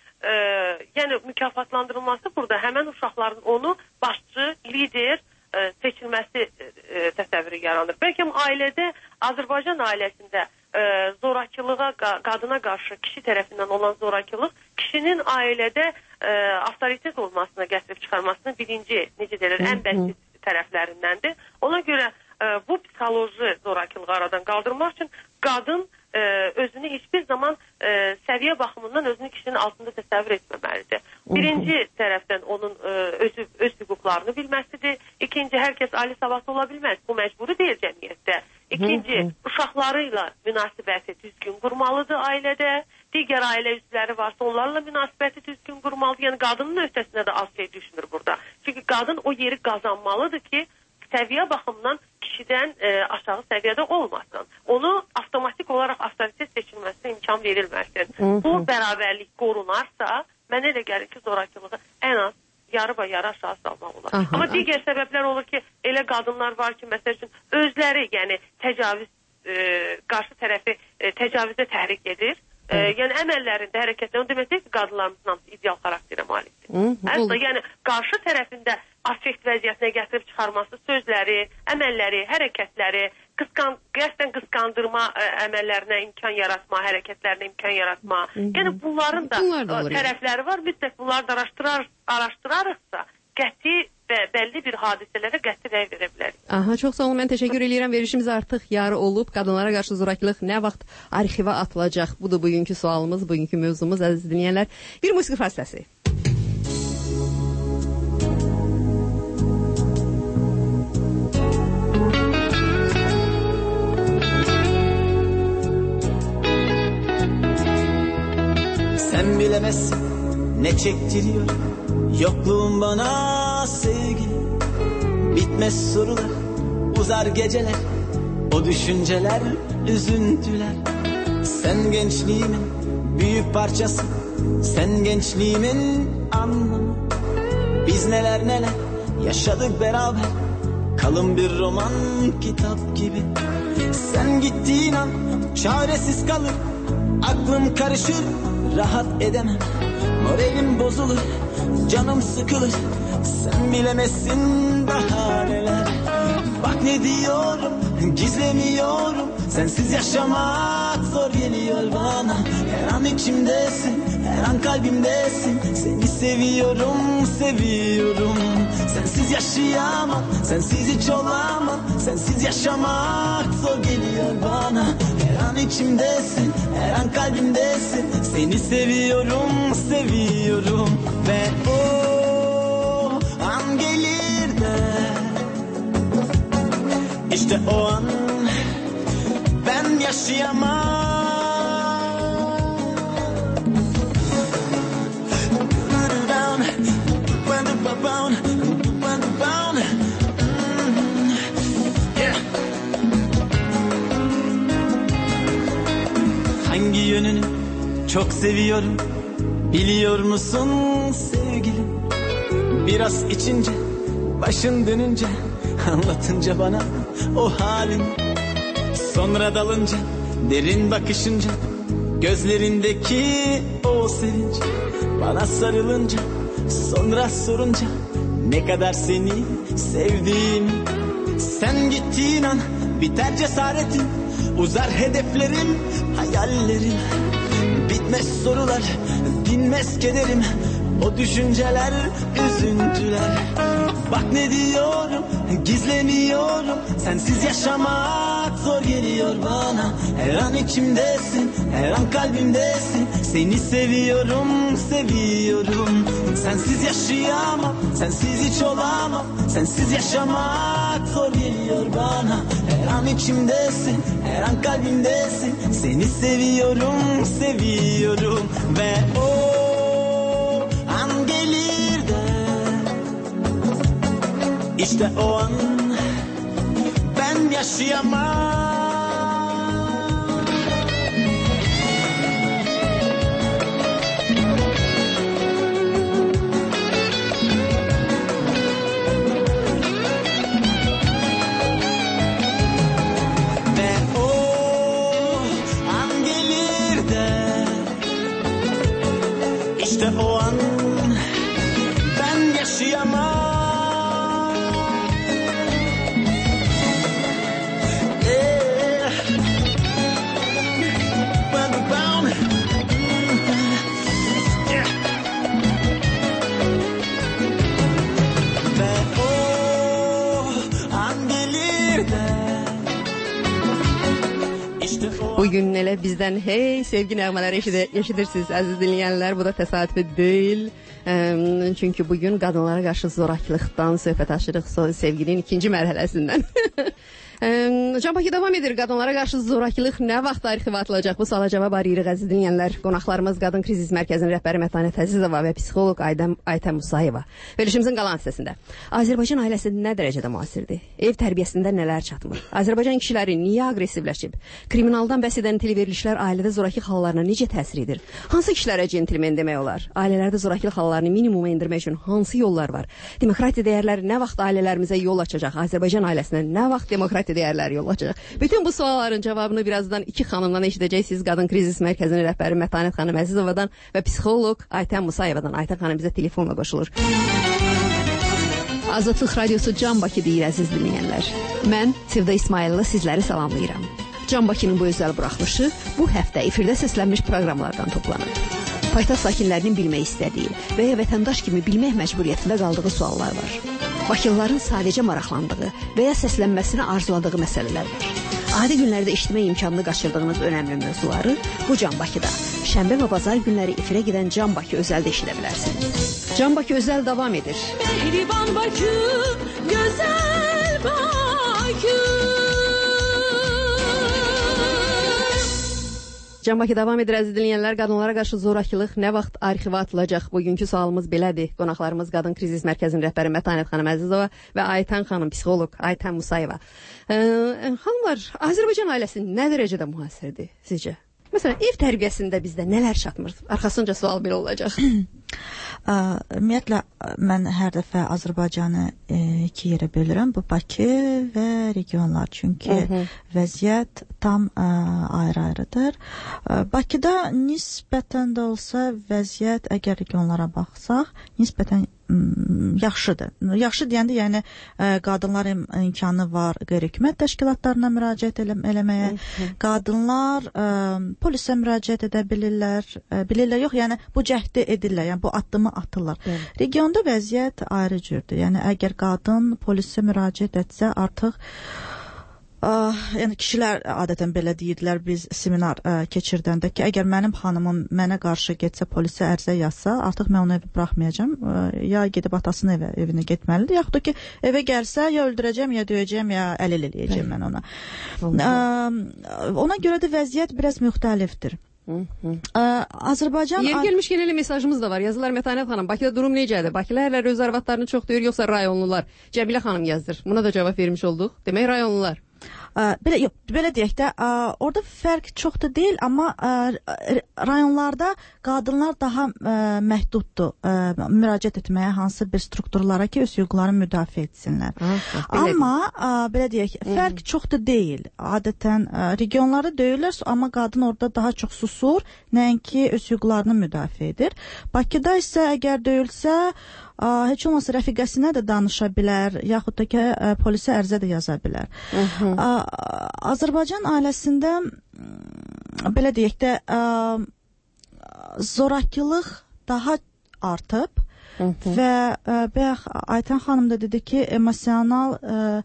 yəni mükafatlandırılması burada həmən uşaqların onu başçı, lider seçilməsi təsəvvürü yaranır. Bəlkə ailədə, Azərbaycan ailəsində zorakılığa, qadına qarşı kişi tərəfindən olan zorakılıq kişinin ailədə avtoritet olmasına gətirib çıxarmasının birinci, necə deyirlər, ən bəsit tərəflərindəndir. Ona görə bu psixoloji zorakılığı aradan qaldırmaq üçün qadın özünü heç bir zaman səviyyə baxımından özünü kişinin altında təsəvvür etməməlidir. Birinci tərəfdən onun öz hüquqlarını bilməsidir. İkinci, hər kəs ali savadlı ola bilməz. Bu məcburi deyil cəmiyyətdə. İkinci, uşaqlarıyla münasibəti düzgün qurmalıdır ailədə. Digər ailə üzvləri varsa onlarla münasibəti düzgün qurmalıdır. Yəni qadının öhdəsinə də az şey düşmür burada. Çünki qadın o yeri qazanmalıdır ki, səviyyə baxımından kişidən aşağı səviyyədə olmasın. Onu avtomatik olaraq avtoritet seçilməsinə imkan verilməsin. Bu bərabərlik qorunarsa, mənə elə gəlir ki, zorakılığı ən az yarı aşağı salmaq olar. Amma digər səbəblər olur ki, elə qadınlar var ki, məsəl üçün özləri, yəni təcavüz, qarşı tərəfi təcavüzə təhrik edir. Yəni əməllərində, hərəkətlərində demək ki, qadınlarımızın hamısı ideal xarakterə malikdir. Hətta yəni qarşı tərəfində affekt vəziyyətinə gətirib çıxarması, sözləri, əməlləri, hərəkətləri, qəsdən qısqandırma əməllərinə imkan yaratma, hərəkətlərinə imkan yaratma. Yəni bunların da tərəfləri var. Mütləq bunları da araşdırarıqsa qəti və bəlli bir hadisələrə qəti rəy verə bilərik. Çox sağ olun, mən təşəkkür edirəm. Verilişimiz artıq yarı olub. Qadınlara qarşı zorakılıq nə vaxt arxivə atılacaq? Budur bugünkü sualımız, bugünkü mövzumuz, əziz dinləyənlər. Bir musiqi fasiləsi. Sen bilemezsin ne çektiriyor yokluğun bana sevgili. Bitmez sorular, uzar geceler, o düşünceler, üzüntüler. Sen gençliğimin büyük parçası, sen gençliğimin anlamı. Biz neler neler yaşadık beraber, kalın bir roman kitap gibi. Sen gittiğin an çaresiz kalır, aklım karışır, rahat edemem. Moralim bozulur, canım sıkılır, sen bilemezsin daha neler. Bak ne diyorum, gizlemiyorum, sensiz yaşamak zor geliyor bana. Her an içimdesin, her an kalbimdesin, seni seviyorum, seviyorum. Sensiz yaşayamam, sensiz hiç olamam, sensiz yaşamak zor geliyor bana. Her an içimdesin, her an kalbimdesin, seni seviyorum, seviyorum. Ve o an gelir de, İşte o an ben yaşayamam. Hangi yönünü çok seviyorum biliyor musun sevgilim? Biraz içince, başın dönünce, anlatınca bana o halin. Sonra dalınca, derin bakışınca, gözlerindeki o sevinç. Bana sarılınca, sonra sorunca ne kadar seni sevdiğimi. Sen gittiğin an biter cesaretim, uzar hedeflerim, hayallerim. Bitmez sorular, dinmez kederim, o düşünceler, üzüntüler. Bak ne diyorum, gizlemiyorum, sensiz yaşamak zor geliyor bana. Her an içimdesin, her an kalbimdesin, seni seviyorum, seviyorum. Sensiz yaşayamam, sensiz hiç olamam, sensiz yaşamak zor geliyor bana. Her an içimdesin, her an kalbimdesin, seni seviyorum, seviyorum. Ve o an gelir de, İşte o an ben yaşayamam. Ve o an gelir de, İşte o an ben yaşayamam. Bugün elə bizdən hey sevgi nəğmələri eşidirsiniz əziz dinləyənlər. Bu da təsadüfi deyil. Çünki bugün qadınlara qarşı zorakılıqdan söhbət açırıq, sevginin ikinci mərhələsindən. Can Bakı davam edir. Qadınlara qarşı zorakılıq nə vaxt tarixi atılacaq? Bu suala cavab arayırıq əziz dinləyənlər. Qonaqlarımız Qadın Krizis Mərkəzinin rəhbəri Mətanət Əzizova və psixoloq Aytən Musayeva. Verilişimizin qalan hissəsində Azərbaycan ailəsi nə dərəcədə müasirdir? Ev tərbiyəsində nələr çatmır? Azərbaycan kişiləri niyə aqressivləşib? Kriminaldan bəhs edən televerilişlər ailədə zorakılıq hallarına necə təsir edir? Hansı kişilərə centlmen demək olar? Ailələrdə zorakılıq hallarını minimuma endirmək üçün hansı yollar var? Demokratiya dəyərləri nə vaxt ailələrimizə yol açacaq? Azərbaycan ailəsinə nə vaxt demokratiya dəyərlər yol açacaq? Bütün bu sualların cavabını birazdan iki xanımdan eşidəcəksiniz. Qadın Krizis Mərkəzinin rəhbəri Mətanət xanım Əzizovadan və psixoloq Aytən Musayevadan. Aytən xanım bizə telefonla qoşulur. Azadlıq Radiosu Can Bakı deyir əziz dinləyənlər. Mən Sevda İsmailova sizləri salamlayıram. Can Bakının bu özəl buraxılışı bu həftə efirdə səslənmiş proqramlardan toplanıb. Paytaxt sakinlərinin bilmək istədiyi və ya vətəndaş kimi bilmək məcburiyyətində qaldığı suallar var. Bakılıların sadəcə maraqlandığı və ya səslənməsini arzuladığı məsələlər var. Adi günlərdə eşitmək imkanını qaçırdığınız önəmli mövzuları bu Can Bakıda şənbə və bazar günləri efirə gedən Can Bakı özəldə eşidə bilərsiniz. Can Bakı özəl davam edir. Mehriban Bakı, gözəl Bakı. Can Bakı davam edir əziz dinləyənlər. Qadınlara qarşı zorakılıq nə vaxt arxivə atılacaq? Bugünkü sualımız belədir. Qonaqlarımız Qadın Krizis Mərkəzinin rəhbəri Mətanət xanım Əzizova və Aytən xanım, psixoloq Aytən Musayeva. Xanımlar, Azərbaycan ailəsi nə dərəcədə müasirdir sizcə? Məsələn, ev tərbiyəsində bizdə nələr çatmır? Arxasınca sual belə olacaq. Ümumiyyətlə, mən hər dəfə Azərbaycanı iki yerə bölürəm. Bu Bakı və regionlar. Çünki vəziyyət tam ayrı-ayrıdır. Bakıda nisbətən də olsa vəziyyət, əgər regionlara baxsaq, nisbətən yaxşıdır. Yaxşı deyəndə, yəni qadınlar imkanı var qeyri-hökumət təşkilatlarına müraciət eləməyə. Qadınlar polisə müraciət edə bilirlər. Bilirlər, yox, yəni bu cəhdi edirlər, yəni bu addımı atırlar. Regionda vəziyyət ayrı cürdür. Yəni əgər qadın polisə müraciət etsə, artıq yəni kişilər adətən belə deyirdilər biz seminar keçirdəndə ki, əgər mənim xanımım mənə qarşı getsə, polisə ərizə yazsa, artıq mən onu evə buraxmayacağam. Ya gedib atasının evinə getməlidir, yaxud da ki, evə gəlsə ya öldürəcəm, ya döyəcəm, ya əlil eləyəcəm mən ona. Ona görə də vəziyyət biraz müxtəlifdir. Azərbaycan... Yer gelmişkən elə mesajımız da var. Yazılar Mətanət xanım, Bakıda durum necədir? Bakılılar öz arvadlarını çox döyür, yoxsa rayonlular? Cəbilə xanım yazdır. Buna da cavab vermiş olduq. Demək rayonlular. Belə deyək də, orada fərq çox da deyil, amma rayonlarda qadınlar daha məhduddur müraciət etməyə hansı bir strukturlara ki, öz hüquqlarını müdafiə etsinlər. Amma, belə deyək, fərq çox da deyil. Adətən regionlarda döyürlər, amma qadın orada daha çox susur, nəinki öz hüquqlarını müdafiə edir. Bakıda isə əgər döyülsə, heç olmasa rəfiqəsinə də danışa bilər, yaxud da ki, polisə ərizə də yaza bilər. Azərbaycan ailəsində, belə deyək də, zorakılıq daha artıb və Aytən xanım da dedi ki, emosional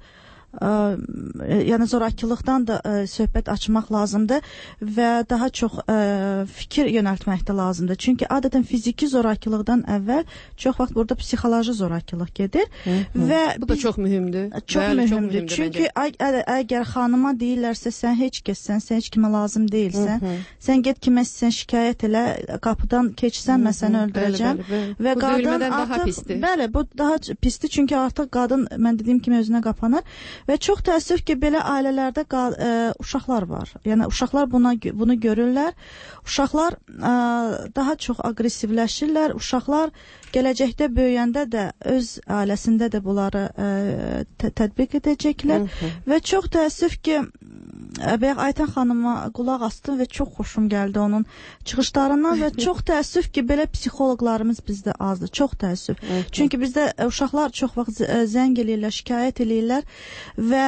yəni zorakılıqdan da söhbət açmaq lazımdır və daha çox fikir yönəltmək də lazımdır. Çünki adətən fiziki zorakılıqdan əvvəl çox vaxt burada psixoloji zorakılıq gedir və bu da çox mühümdür. Çox mühümdür. Çünki əgər xanıma deyirlərsə sən heç kəssən, sən heç kimə lazım deyilsən, sən get kimə sən şikayət elə, qapıdan keçsən mən səni öldürəcəm və qadın artıq, bəli, bu daha pisdir, çünki artıq qadın, mən dediyim kimi özünə qapanır. Və çox təəssüf ki, belə ailələrdə uşaqlar var. Yəni, uşaqlar bunu görürlər. Uşaqlar daha çox aqressivləşirlər. Uşaqlar gələcəkdə böyüyəndə də öz ailəsində də bunları tətbiq edəcəklər. Və çox təəssüf ki, Aytən xanıma qulaq astım və çox xoşum gəldi onun çıxışlarından və çox təəssüf ki, belə psixoloqlarımız bizdə azdır. Çox təəssüf. Çünki bizdə uşaqlar çox vaxt zəng eləyirlər, şikayət eləyirlər və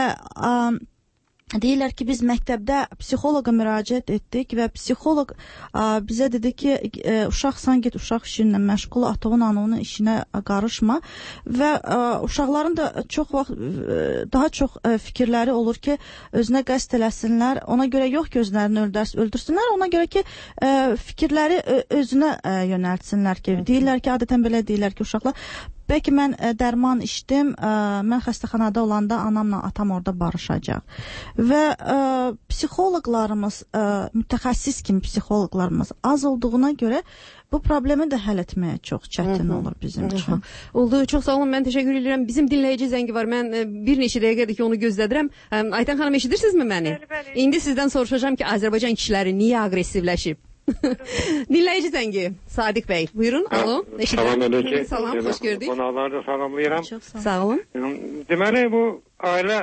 deyirlər ki, biz məktəbdə psixoloqa müraciət etdik və psixoloq bizə dedi ki, uşaqsan get uşaq işinlə məşğul, atovun anonun işinə qarışma və uşaqların da çox vaxt daha çox fikirləri olur ki, özünə qəsd eləsinlər, ona görə yox ki, özlərini öldürsünlər, ona görə ki, fikirləri özünə yönəltsinlər ki, deyirlər ki, adətən belə deyirlər ki, uşaqlar, bəlkə mən dərman içdim, mən xəstəxanada olanda anamla atam orada barışacaq. Və psixoloqlarımız, mütəxəssis kimi psixoloqlarımız az olduğuna görə bu problemi də həll etməyə çox çətin olur bizim üçün. Oldu, çox sağ olun, mən təşəkkür edirəm. Bizim dinləyici zəngi var, mən bir neçə dəqiqədir ki, onu gözlədirəm. Aytən xanım, eşidirsinizmi məni? İndi sizdən soruşacağım ki, Azərbaycan kişiləri niyə aqressivləşib? Dinləyici zəngi Sadiq bəy, buyurun. Alo, eşidirəm. Salam, xoş gördük. Qonaqları da salamlayıram. Sağ olun. Deməli, bu ailə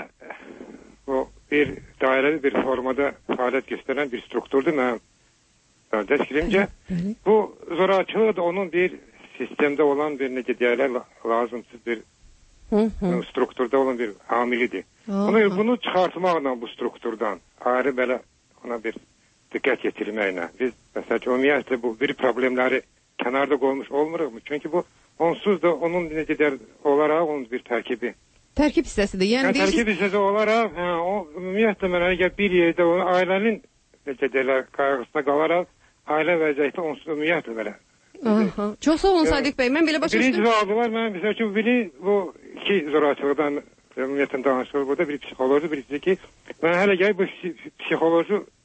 bir dairəli bir formada fəaliyyət göstərən bir strukturdur. Mən qardaş fikrimcə, bu zorakılıq da onun bir sistemdə olan bir necə deyərlər lazımsız bir strukturda olan bir amilidir. Bunu çıxartmaqla bu strukturdan ayrı belə ona bir diqqət yetirilməklə. Biz, məsələn, ümumiyyətlə bu bir problemləri kənarda qoymuş olmuruq mu? Çünki bu onsuz da onun necə deyər olaraq onun bir tərkibi. Tərkib hissəsidir. Yəni tərkib hissəsi olaraq, ümumiyyətlə mən əgər bir yerdə ailənin necə deyirlər qayğısına qalaraq ailə vəziyyəti onsuz ümumiyyətlə belə. Çox sağ olun Sadiq bəy. Mən belə başa düşdüm. Birinci sualı var. Mən məsəl üçün biri bu iki zorakılıqdan ümumiyyətlə danışılır burada. Bir psixoloji, birisi ki, mən hələ gəl bu psixoloji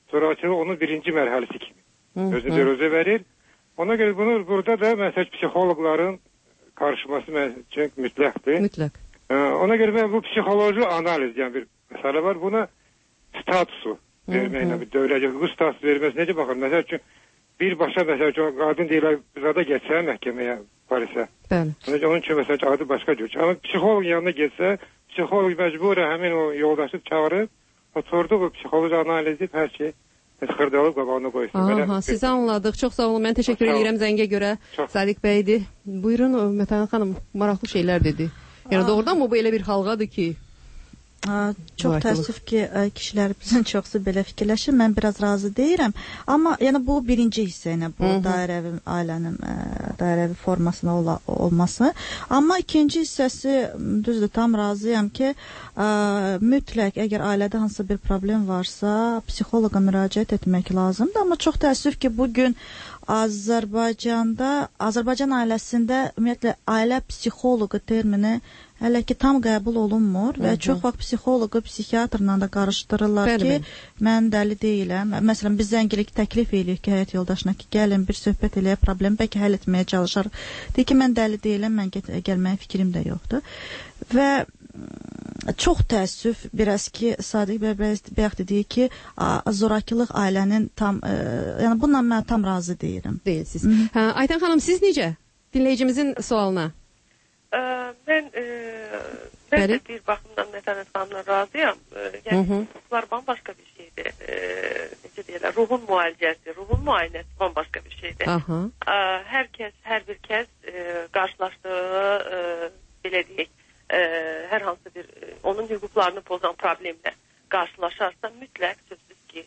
zorakılıq onun birinci mərhələsi kimi özü verir. Ona göre bunu burada da mesela psixologların karışması için mütləqdir. Mütləq. Ona göre bu psixoloji analiz yani bir mesele var. Buna statusu verməklə, bir dövlət hüquq statusu verməsi necə baxır? Mesela çünkü birbaşa mesela qadın deyirlər zada geçsə məhkəməyə, polisə. Bəli. Onun için mesela adı başka cür. Ama psixolog yanına geçsə, psixolog məcbur həmin o yoldaşı çağırıb, oturdu bu psixoloji analiz edib hər şey xırdalıb qabağına qoysun. Aha, sizi anladıq. Çox sağ olun. Mən təşəkkür edirəm zəngə görə. Sadiq bəydir. Buyurun, Mətanə xanım, maraqlı şeylər dedi. Yəni doğrudan mı bu elə bir xalqadır ki? Çox təəssüf ki, kişilərimizin çoxsu belə fikirləşir. Mən biraz razı deyirəm. Amma yəni bu birinci hissə ilə bu dairəvi ailənin dairəvi formasında olması. Amma ikinci hissəsi düzdür, tam razıyam ki, mütləq əgər ailədə hansısa bir problem varsa, psixoloqa müraciət etmək lazımdır. Amma çox təəssüf ki, bu gün Azərbaycan ailəsində ümumiyyətlə ailə psixoloqu termini hələ ki tam qəbul olunmur və çox vaxt psixoloqu psixiatrla da qarışdırırlar ki, mən dəli deyiləm. Məsələn, biz zəngilik təklif edirik ki, həyat yoldaşına ki, gəlin bir söhbət eləyə, problemi bəlkə həll etməyə çalışar. Deyir ki, mən dəli deyiləm, mən gəlməyə fikrim də yoxdur. Və çox təəssüf biraz ki, Sadiq bəy deyir ki, zorakılıq ailənin tam, yəni bununla mən tam razı deyirəm. Deyilsiz. Aytən xanım, siz necə? Dinləyicimizin sualına. Ben de bir bakımdan Mətanət xanımla razıyam. Yani bunlar bambaşka bir şeydir. Necə deyirlər, ruhun müalicəsi, ruhun müayinəsi bambaşka bir şeydir. Hər bir kəs qarşılaşdığı, belə deyək, hər hansı bir onun hüquqlarını pozan problemlə qarşılaşarsa mütləq sözsüz ki,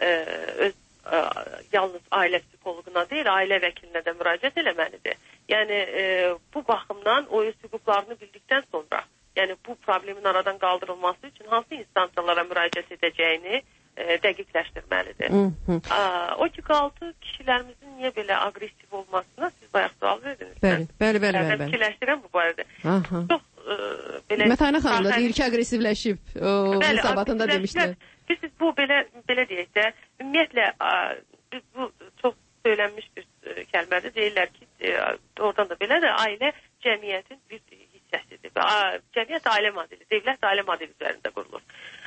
yalnız ailə psixoloquna deyil, ailə vəkilinə də müraciət eləməlidir. Yəni bu baxımdan o öz hüquqlarını bildikdən sonra, yəni bu problemin aradan qaldırılması üçün hansı instansiyalara müraciət edəcəyini dəqiqləşdirməlidir. O ki, qaldı kişilərimizin niyə belə aqressiv olmasına siz bayaq sual verdiniz. Bəli. Mən fikirləşdirəm bu barədə. Çox belə... Mətanə xanım da deyir ki, aqressivləşib. O hesabatında demişlər. Biz bu belə deyək də, ümumiyyətlə bu çox söylənmiş bir kəlmədir. Deyirlər ki, oradan da belə də ailə cəmiyyətin bir hissəsidir. Cəmiyyət ailə modeli, dövlət ailə modeli üzərində qurulur.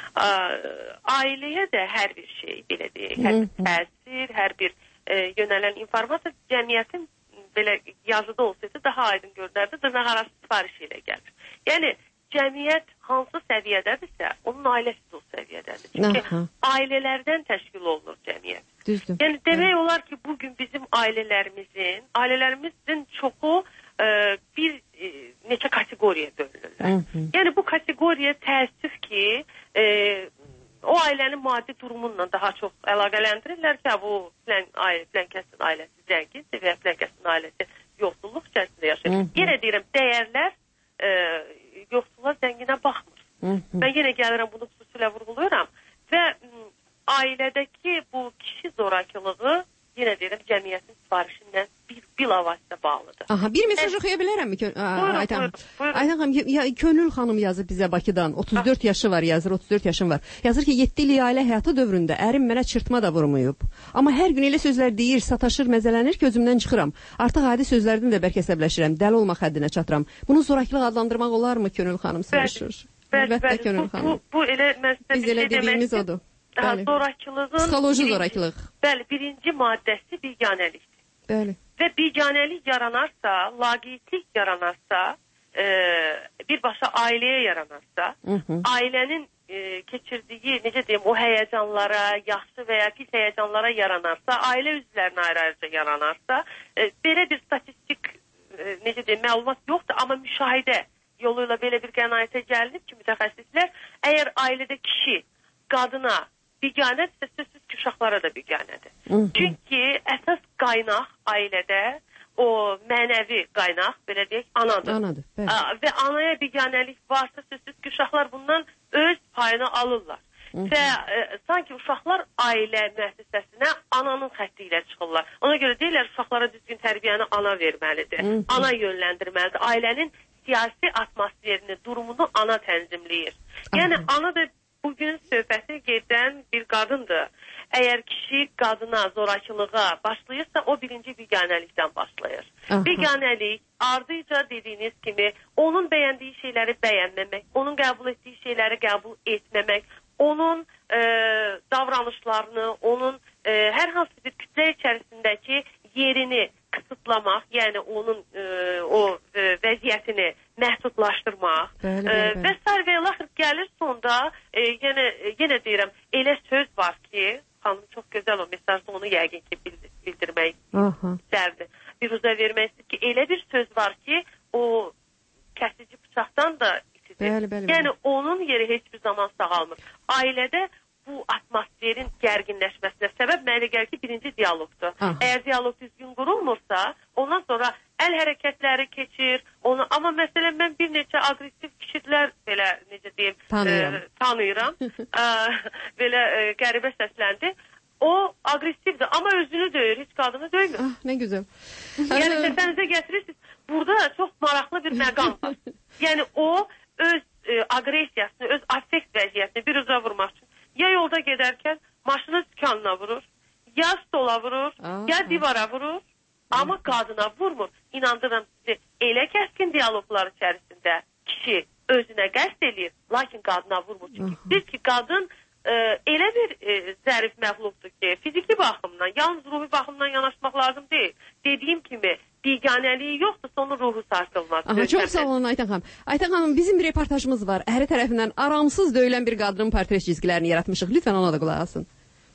Ailəyə də hər bir şey, belə deyək, hər bir təsir, hər bir yönələn informasiya cəmiyyətin belə yazıda olsaydı daha aydın görünərdi, dırnaq arası sifariş ilə gəlir. Yəni, cəmiyyət hansı səviyyədədirsə, onun ailəsi də o səviyyədədir. Çünki ailələrdən təşkil olunur cəmiyyət. Düzdür. Yəni, demək olar ki, bugün bizim ailələrimizin çoxu bir neçə kateqoriyaya bölünürlər. Yəni, bu kateqoriya təəssüf ki, o ailənin maddi durumunla daha çox əlaqələndirirlər ki, bu filan kəsin ailəsi zəngindir və filan kəsin ailəsi yoxsulluq içərisində yaşayır. Yenə deyirəm, dəyərlər yoxsullar zənginə baxmır. Mən yenə gəlirəm, bunu xüsusilə vurğuluyuram və ailədəki bu kişi zorakılığı yenə deyirəm, cəmiyyətin sifarişindən bilavasitə bağlıdır. Bir mesaj oxuya bilərəmmi? Buyurun. Aytən xanım, Könül xanım yazır bizə Bakıdan. 34 yaşı var, yazır, 34 yaşım var. Yazır ki, 7 illik ailə həyatı dövründə ərim mənə çırtma da vurmayıb. Amma hər gün elə sözlər deyir, sataşır, məzələnir ki, özümdən çıxıram. Artıq adi sözlərdən də bəlkə əsəbləşirəm, dəli olmaq həddinə çatıram. Bunu zorakılıq adlandırmaq olarmı, Könül xanım soruşur? Əlbəttə, Könül xanım. Bu elə biz elə dediyimiz odur. Zorakılığın psixoloji zorakılıq. Bəli, birinci maddəsi biganəlikdir. Bəli. Və biganəlik yaranarsa, laqeydlik yaranarsa, birbaşa ailəyə yaranarsa, ailənin keçirdiyi, necə deyim, o həyəcanlara, yaxşı və ya pis həyəcanlara yaranarsa, ailə üzvlərinə ayrı-ayrıca yaranarsa, belə bir statistik, necə deyim, məlumat yoxdur, amma müşahidə yoluyla belə bir qənaətə gəlinib ki, mütəxəssislər, əgər ailədə kişi qadına biganədirsə, sözsüz ki, uşaqlara da biganədir. Çünki əsas qaynaq ailədə, o mənəvi qaynaq, belə deyək, anadır. Və anaya biganəlik varsa, sözsüz ki, uşaqlar bundan öz payını alırlar. Və sanki uşaqlar ailə müəssisəsinə ananın xətti ilə çıxırlar. Ona görə deyirlər, uşaqlara düzgün tərbiyəni ana verməlidir, ana yönləndirməlidir. Ailənin siyasi atmosferini, durumunu ana tənzimləyir. Yəni, ana da bugün söhbəti gedən bir qadındır. əgər kişi qadına zorakılığa başlayırsa, o birinci biganəlikdən başlayır. Biganəlik ardıca dediyiniz kimi onun bəyəndiyi şeyləri bəyənməmək, onun qəbul etdiyi şeyləri qəbul etməmək, onun davranışlarını, onun hər hansı bir kütlə içərisindəki yerini kısıtlamaq, yəni onun o vəziyyətini məhdudlaşdırmaq və sarveylah gəlir sonda yenə deyirəm, elə söz var ki, xanım çox gözəl o mesajda onu yəqin ki bildirmək istərdi. Biruzə vermək istəyir ki, elə bir söz var ki, o kəsici bıçaqdan da isidir. Yəni onun yeri heç bir zaman sağalmır. Ailədə bu atmosferin gərginləşməsinə səbəb mənə gəlir ki, birinci dialoqdur. Əgər dialoq düzgün qurulmursa, ondan sonra əl hərəkətləri keçir. Amma məsələn, mən bir neçə aqressiv kişilər belə, necə deyim, tanıyıram. Belə qəribə səsləndi. O aqressivdir, amma özünü döyür, heç qadını döymür. Nə gözəl. Yəni, səsənizə gətirirsiniz, burada çox maraqlı bir məqam var. Yəni, o öz aqressiyasını, öz affekt vəziyyətini bir üzə vurmaq üçün ya yolda gedərkən maşını dükanına vurur, ya stola vurur, ya divara vurur, amma qadına vurmur. İnandırım sizi, elə kəskin diyaloglar içərisində kişi özünə qəsd eləyir, lakin qadına vurmur. Çünki biz ki, qadın elə bir zərif məxluqdur ki, fiziki baxımdan, yalnız ruhi baxımdan yanaşmaq lazım deyil. Dediyim kimi, biganəliyi yoxdur, onun ruhu sarsılmaz. Çox sağ olun Aytan xanım. Aytan xanım, bizim bir reportajımız var. Əri tərəfindən aramsız döyülən bir qadının portret cizgilərini yaratmışıq. Lütfən ona da qulaq asın.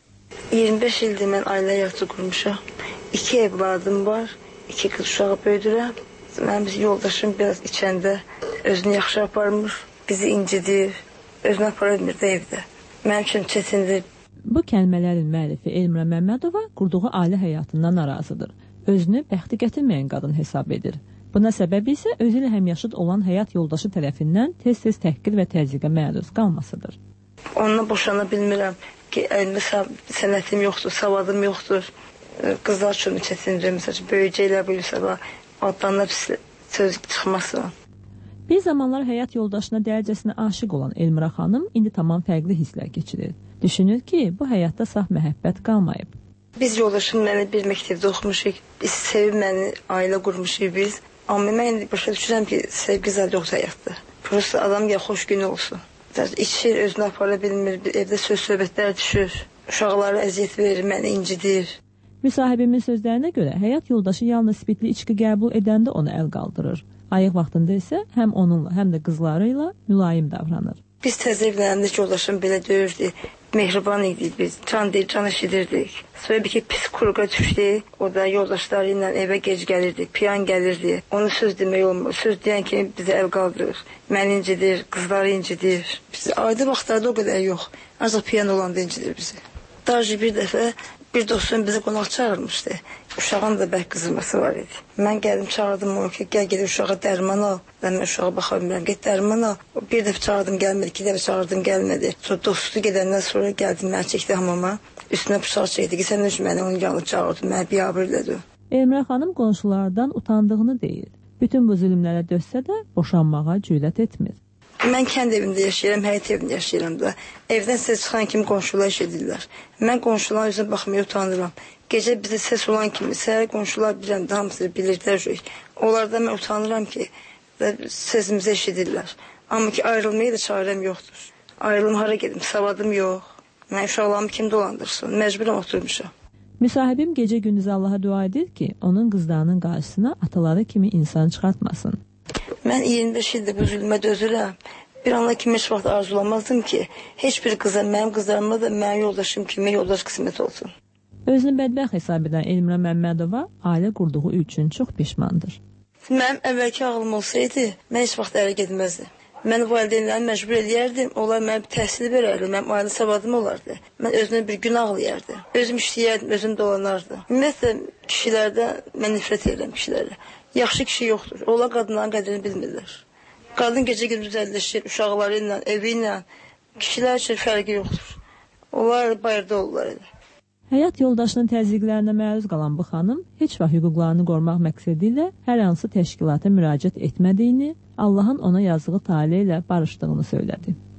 25 ildir mən ailə həyatı qurmuşam. 2 evladım var, 2 qız uşağı böyüdürəm. Mənim yoldaşım biraz içəndə özünü yaxşı aparmır, bizi incidir, özünü apara bilmir də evdə. Mənim üçün çətindir. Bu kəlmələrin müəllifi Elmira Məmmədova qurduğu ailə həyatından narazıdır. Özünü bəxti gətirməyən qadın hesab edir. Buna səbəb isə özü ilə həmyaşıd olan həyat yoldaşı tərəfindən tez-tez təhqir və təzyiqə məruz qalmasıdır. Onunla boşana bilmirəm ki, əlimdə sənətim yoxdur, savadım yoxdur. Qızlar üçün çətindir, məsələn, böyücəklə bilirsə, adlarına söz çıxmasın. Bir zamanlar həyat yoldaşına dərəcəsinə aşiq olan Elmira xanım indi tamam fərqli hisslər keçirir. Düşünür ki, bu həyatda saf məhəbbət qalmayıb. Biz yoldaşım məni bir məktəbdə oxumuşuq, biz sevib məni ailə qurmuşuq biz. Amma mən indi başa düşürəm ki, sevgi zəl yoxdur həyatda. Prosta adam ya xoş gün olsun. İçir, özünü apara bilmir, evdə söz-söhbətlər düşür. Uşaqlara əziyyət verir, məni incidir. Müsahibimin sözlərinə görə həyat yoldaşı yalnız spirtli içki qəbul edəndə onu əl qaldırır. Ayıq vaxtında isə həm onunla, həm də qızları ilə mülayim davranır. Biz təzə evlənəndə ki, yoldaşım belə döyürdü, mehriban idik biz, can deyil, can eşidirdik. Sonra bir ki, pis kuruqa düşdü, o da yoldaşları ilə evə gec gəlirdi, piyan gəlirdi. Onu söz demək olmur, söz deyən kimi bizə əl qaldırır, məni incidir, qızları incidir. Biz adi vaxtlarda o qədər yox, ancaq piyan olanda incidir bizi. Darcı bir dəfə bir dostum bizə qonaq çağırmışdı. Uşağın da bəlkə qızılması var idi. Mən gəldim, çağırdım onu ki, gəl gedib uşağa dərman al. Mən uşağa baxa bilmirəm, get dərman al. Bir dəfə çağırdım, gəlmədi, 2 dəfə çağırdım, gəlmədi. Sonra dostu gedəndən sonra gəldim, mən çəkdi hamama. Üstünə bıçaq çəkdi ki, sən üçün məni onun yanına çağırdı, məni biabırlədi. Elmira xanım qonşulardan utandığını deyir. Bütün bu zülmlərə dözsə də boşanmağa cürət etmir. Mən kənd evində yaşayıram, həyat evində yaşayıram da. Evdən səs çıxan kimi qonşular eşidirlər. Mən qonşuların üzünə baxmaya utanıram. Gecə bizə səs olan kimi, səhər qonşular bilən, hamısı bilirlər. Onlardan mən utanıram ki, səsimizi eşidirlər. Amma ki, ayrılmaya da çarəm yoxdur. Ayrılım hara gedim, savadım yox. Mən uşaqlarımı kim dolandırsın, məcburam oturmuşam. Müsahibim gecə gündüz Allaha dua edir ki, onun qızlarının qarşısına ataları kimi insan çıxartmasın. Mən 25 ildir bu zülmə dözürəm. Bir anla kimi heç vaxt arzulamazdım ki, heç bir qıza, mənim qızlarıma da mənim yoldaşım kimi yoldaş qismət olsun. Özünü bədbəxt hesab edən Elmira Məmmədova ailə qurduğu üçün çox peşmandır. Mənim əvvəlki ağlım olsaydı, mən heç vaxt ərə getməzdim. Mən valideynlərimi məcbur edərdim, onlar mənə təhsil verərdi, mənim ailə savadım olardı. Mən özümə bir gün ağlayardım. Özüm işləyərdim, özüm dolanardım. Ümumiyyətlə, kişilərdən mən nifrət edirəm kişilərlə. Yaxşı kişi yoxdur. Onlar qadınların qədrini bilmirlər. Qadın gecə gündüz əlləşir, uşaqları ilə, evi ilə. Kişilər üçün fərqi yoxdur. Onlar bayırda olurlar. Həyat yoldaşının təzyiqlərinə məruz qalan bu xanım heç vaxt hüquqlarını qorumaq məqsədi ilə hər hansı təşkilata müraciət etmədiyini, Allahın ona yazdığı talih ilə barışdığını söylədi.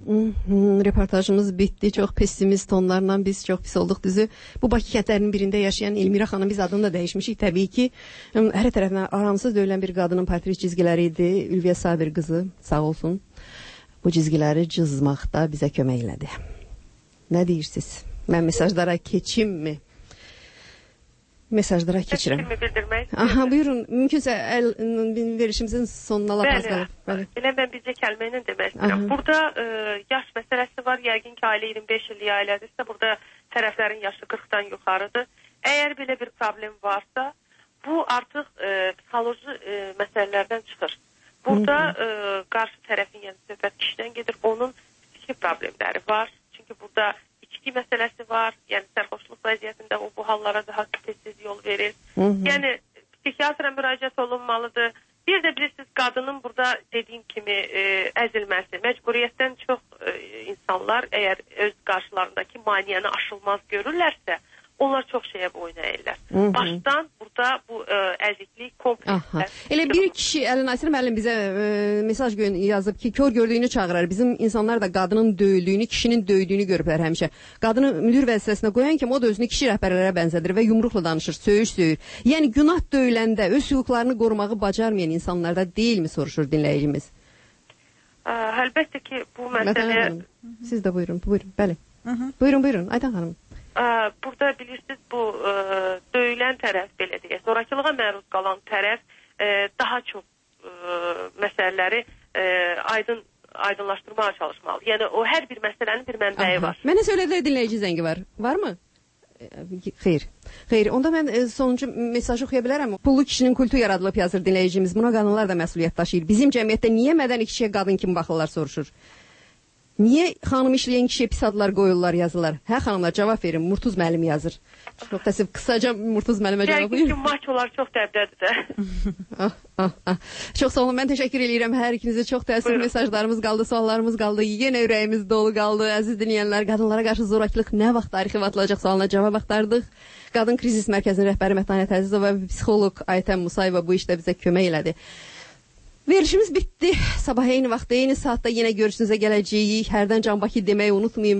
Reportajımız bitdi. Çox pessimist tonlarla biz çox pis olduq düzü. Bu Bakı kəndlərinin birində yaşayan Elmira xanım, biz adını da dəyişmişik təbii ki. Hər tərəfindən aramsız döyülən bir qadının portret cizgiləri idi. Ülviyə Sabir qızı, sağ olsun. Bu cizgiləri cızmaqda bizə kömək elədi. Nə deyirsiniz? Mən mesajlara keçimmi? Mesajlara keçirəm. Aha, buyurun. Mümkünsə verişimizin sonuna lap az qalıb. Elə mən bircə kəlmə ilə demək istəyirəm. Burada yaş məsələsi var. Yəqin ki, ailə 25 illik ailədirsə, burada tərəflərin yaşı 40-dan yuxarıdır. Əgər belə bir problem varsa, bu artıq psixoloji məsələlərdən çıxır. Burada qarşı tərəfin, yəni söhbət kişidən gedir, onun psixi problemləri var. Çünki burada içki məsələsi var, yəni sərxoşluq vəziyyətində o bu hallara daha tez yol verir. Yəni psixiatra müraciət olunmalıdır. Bir də bilirsiniz, qadının burada dediyim kimi əzilməsi, məcburiyyətdən çox insanlar əgər öz qarşılarındakı maniyanı aşılmaz görürlərsə, onlar çox şeyə boyun əyirlər. Başdan burada bu əziklik komplekslər. Elə bir kişi, Əli Nasir müəllim bizə mesaj yazıb ki, kör gördüyünü çağırır. Bizim insanlar da qadının döyüldüyünü, kişinin döydüyünü görüblər həmişə. Qadını müdür vəzifəsinə qoyan kimi o da özünü kişi rəhbərlərə bənzədir və yumruqla danışır, söyür. Yəni günah döyüləndə öz hüquqlarını qorumağı bacarmayan insanlarda deyilmi, soruşur dinləyicimiz. Əlbəttə ki, bu məsələ... Siz də buyurun, bəli. Buyurun, Aydan xanım. Burada bilirsiniz, bu döyülən tərəf, belə deyək, zorakılığa məruz qalan tərəf daha çox məsələləri aydınlaşdırmağa çalışmalı. Yəni o hər bir məsələnin bir mənbəyi var. Mənə söylədilər, dinləyici zəngi var. Varmı? Xeyr. Onda mən sonuncu mesajı oxuya bilərəm. Pullu kişinin kultu yaradılıb yazır dinləyicimiz. Buna qadınlar da məsuliyyət daşıyır. Bizim cəmiyyətdə niyə mədəni kişiyə qadın kimi baxırlar, soruşur. Niyə xanım işləyən kişiyə pis adlar qoyurlar, yazırlar? Hə xanımlar, cavab verin. Murtuz müəllim yazır. Çox təəssüf, qısaca Murtuz müəllimə cavab verin. Yəqin ki, maçolar çox dəbdədir də. Çox sağ olun, mən təşəkkür edirəm hər ikinizə. Çox təəssüf mesajlarımız qaldı, suallarımız qaldı. Yenə ürəyimiz dolu qaldı. Əziz dinləyənlər, qadınlara qarşı zorakılıq nə vaxt tarixi atılacaq sualına cavab axtardıq. Qadın Krizis Mərkəzinin rəhbəri Mətanət Əzizova və psixoloq Aytən Musayeva bu işdə bizə kömək elədi. Verilişimiz bitdi. Sabah eyni vaxtda, eyni saatda yenə görüşünüzə gələcəyik. Hərdən Can Bakı deməyi unutmayın.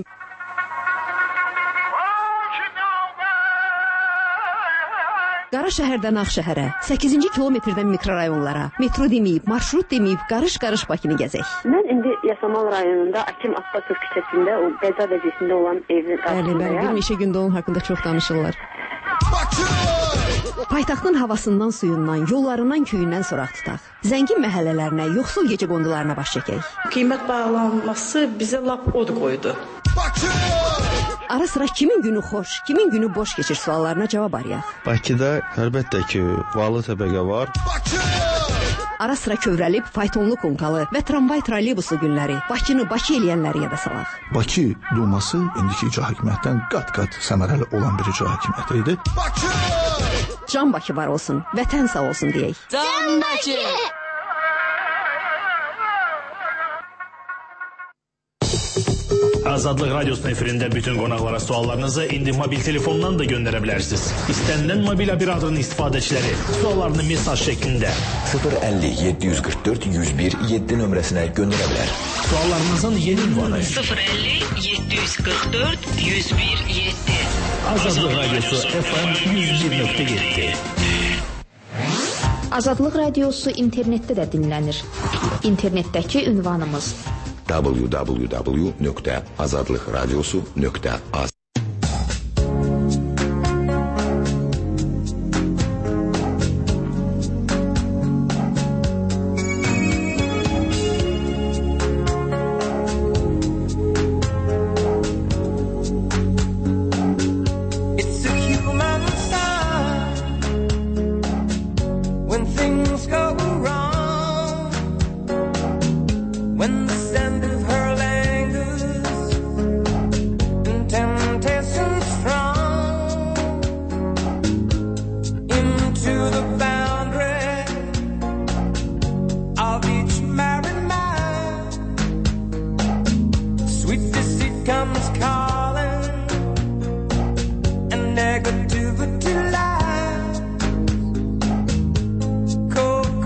Qara şəhərdən Ağşəhərə, 8-ci kilometrdən mikrorayonlara, metro deməyib, marşrut deməyib, qarış-qarış Bakını gəzək. Mən indi Yasamal rayonunda Akim Abbasov küçəsində, o Qəza vəziyyətində olan evin qarşısındayım. Bəli, bir neçə gündə onun haqqında çox danışırlar. Paytaxtın havasından, suyundan, yollarından, köyündən soraq tutaq. Zəngin məhəllələrinə, yoxsul gecə qondularına baş çəkək. Qiymət bağlanması bizə lap od qoydu. Ara sıra kimin günü xoş, kimin günü boş keçir suallarına cavab arayaq. Bakıda əlbəttə ki, varlı təbəqə var. Ara sıra kövrəlib, faytonlu konkalı və tramvay trolleybusu günləri Bakını Bakı eləyənləri yada salaq. Bakı Duması indiki icra hakimiyyətdən qat-qat səmərəli olan bir icra hakimiyyəti idi. Can Bakı var olsun, vətən sağ olsun deyək. Can Bakı! Azadlıq Radyosu'nun efirində bütün qonaqlara suallarınızı indi mobil telefondan da göndərə bilərsiniz. İstənilən mobil operatörün istifadəçiləri suallarını mesaj şəklində 050 744 101 7 nömrəsinə göndərə bilər. Suallarınızın yeni ünvanı 050 744 101 7. Azadlıq Radyosu FM 101.7. Azadlıq Radyosu internetdə də dinlənir. İnternetdəki ünvanımız www.azadlıqradiosu.az Negativity lies. Cold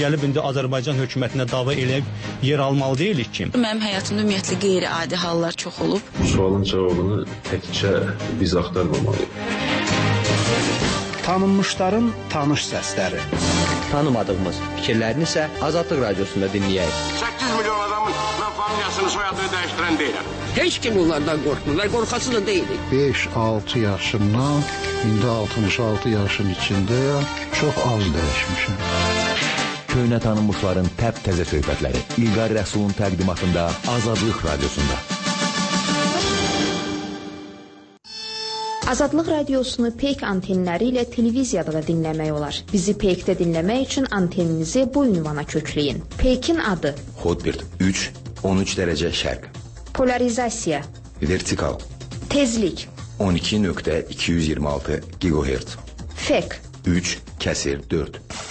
gəlib indi Azərbaycan hökumətinə dava eləyib yer almalı deyilik ki. Mənim həyatımda ümumiyyətlə qeyri-adi hallar çox olub. Bu sualın cavabını təkcə biz axtarmamalıyıq. Tanınmışların tanış səsləri. Tanımadığımız fikirlərini isə Azadlıq Radiosunda dinləyək. 8 milyon adamın mən familiyasını, soyadını dəyişdirən deyiləm. Heç kim onlardan qorxmurlar, qorxası da deyilik. 5-6 yaşımdan, indi 66 yaşın içindəyəm, çox az dəyişmişəm. Köhnə tanınmışların təp-təzə söhbətləri İlqar Rəsulun təqdimatında Azadlıq Radiosunda. Azadlıq Radiosunu Peyk antenləri ilə televiziyada da dinləmək olar. Bizi Peykdə dinləmək üçün anteninizi bu ünvana kökləyin. Peykin adı Hotbird 3-13 dərəcə şərq. Polarizasiya Vertikal Tezlik 12.226 GHz. Fek 3/4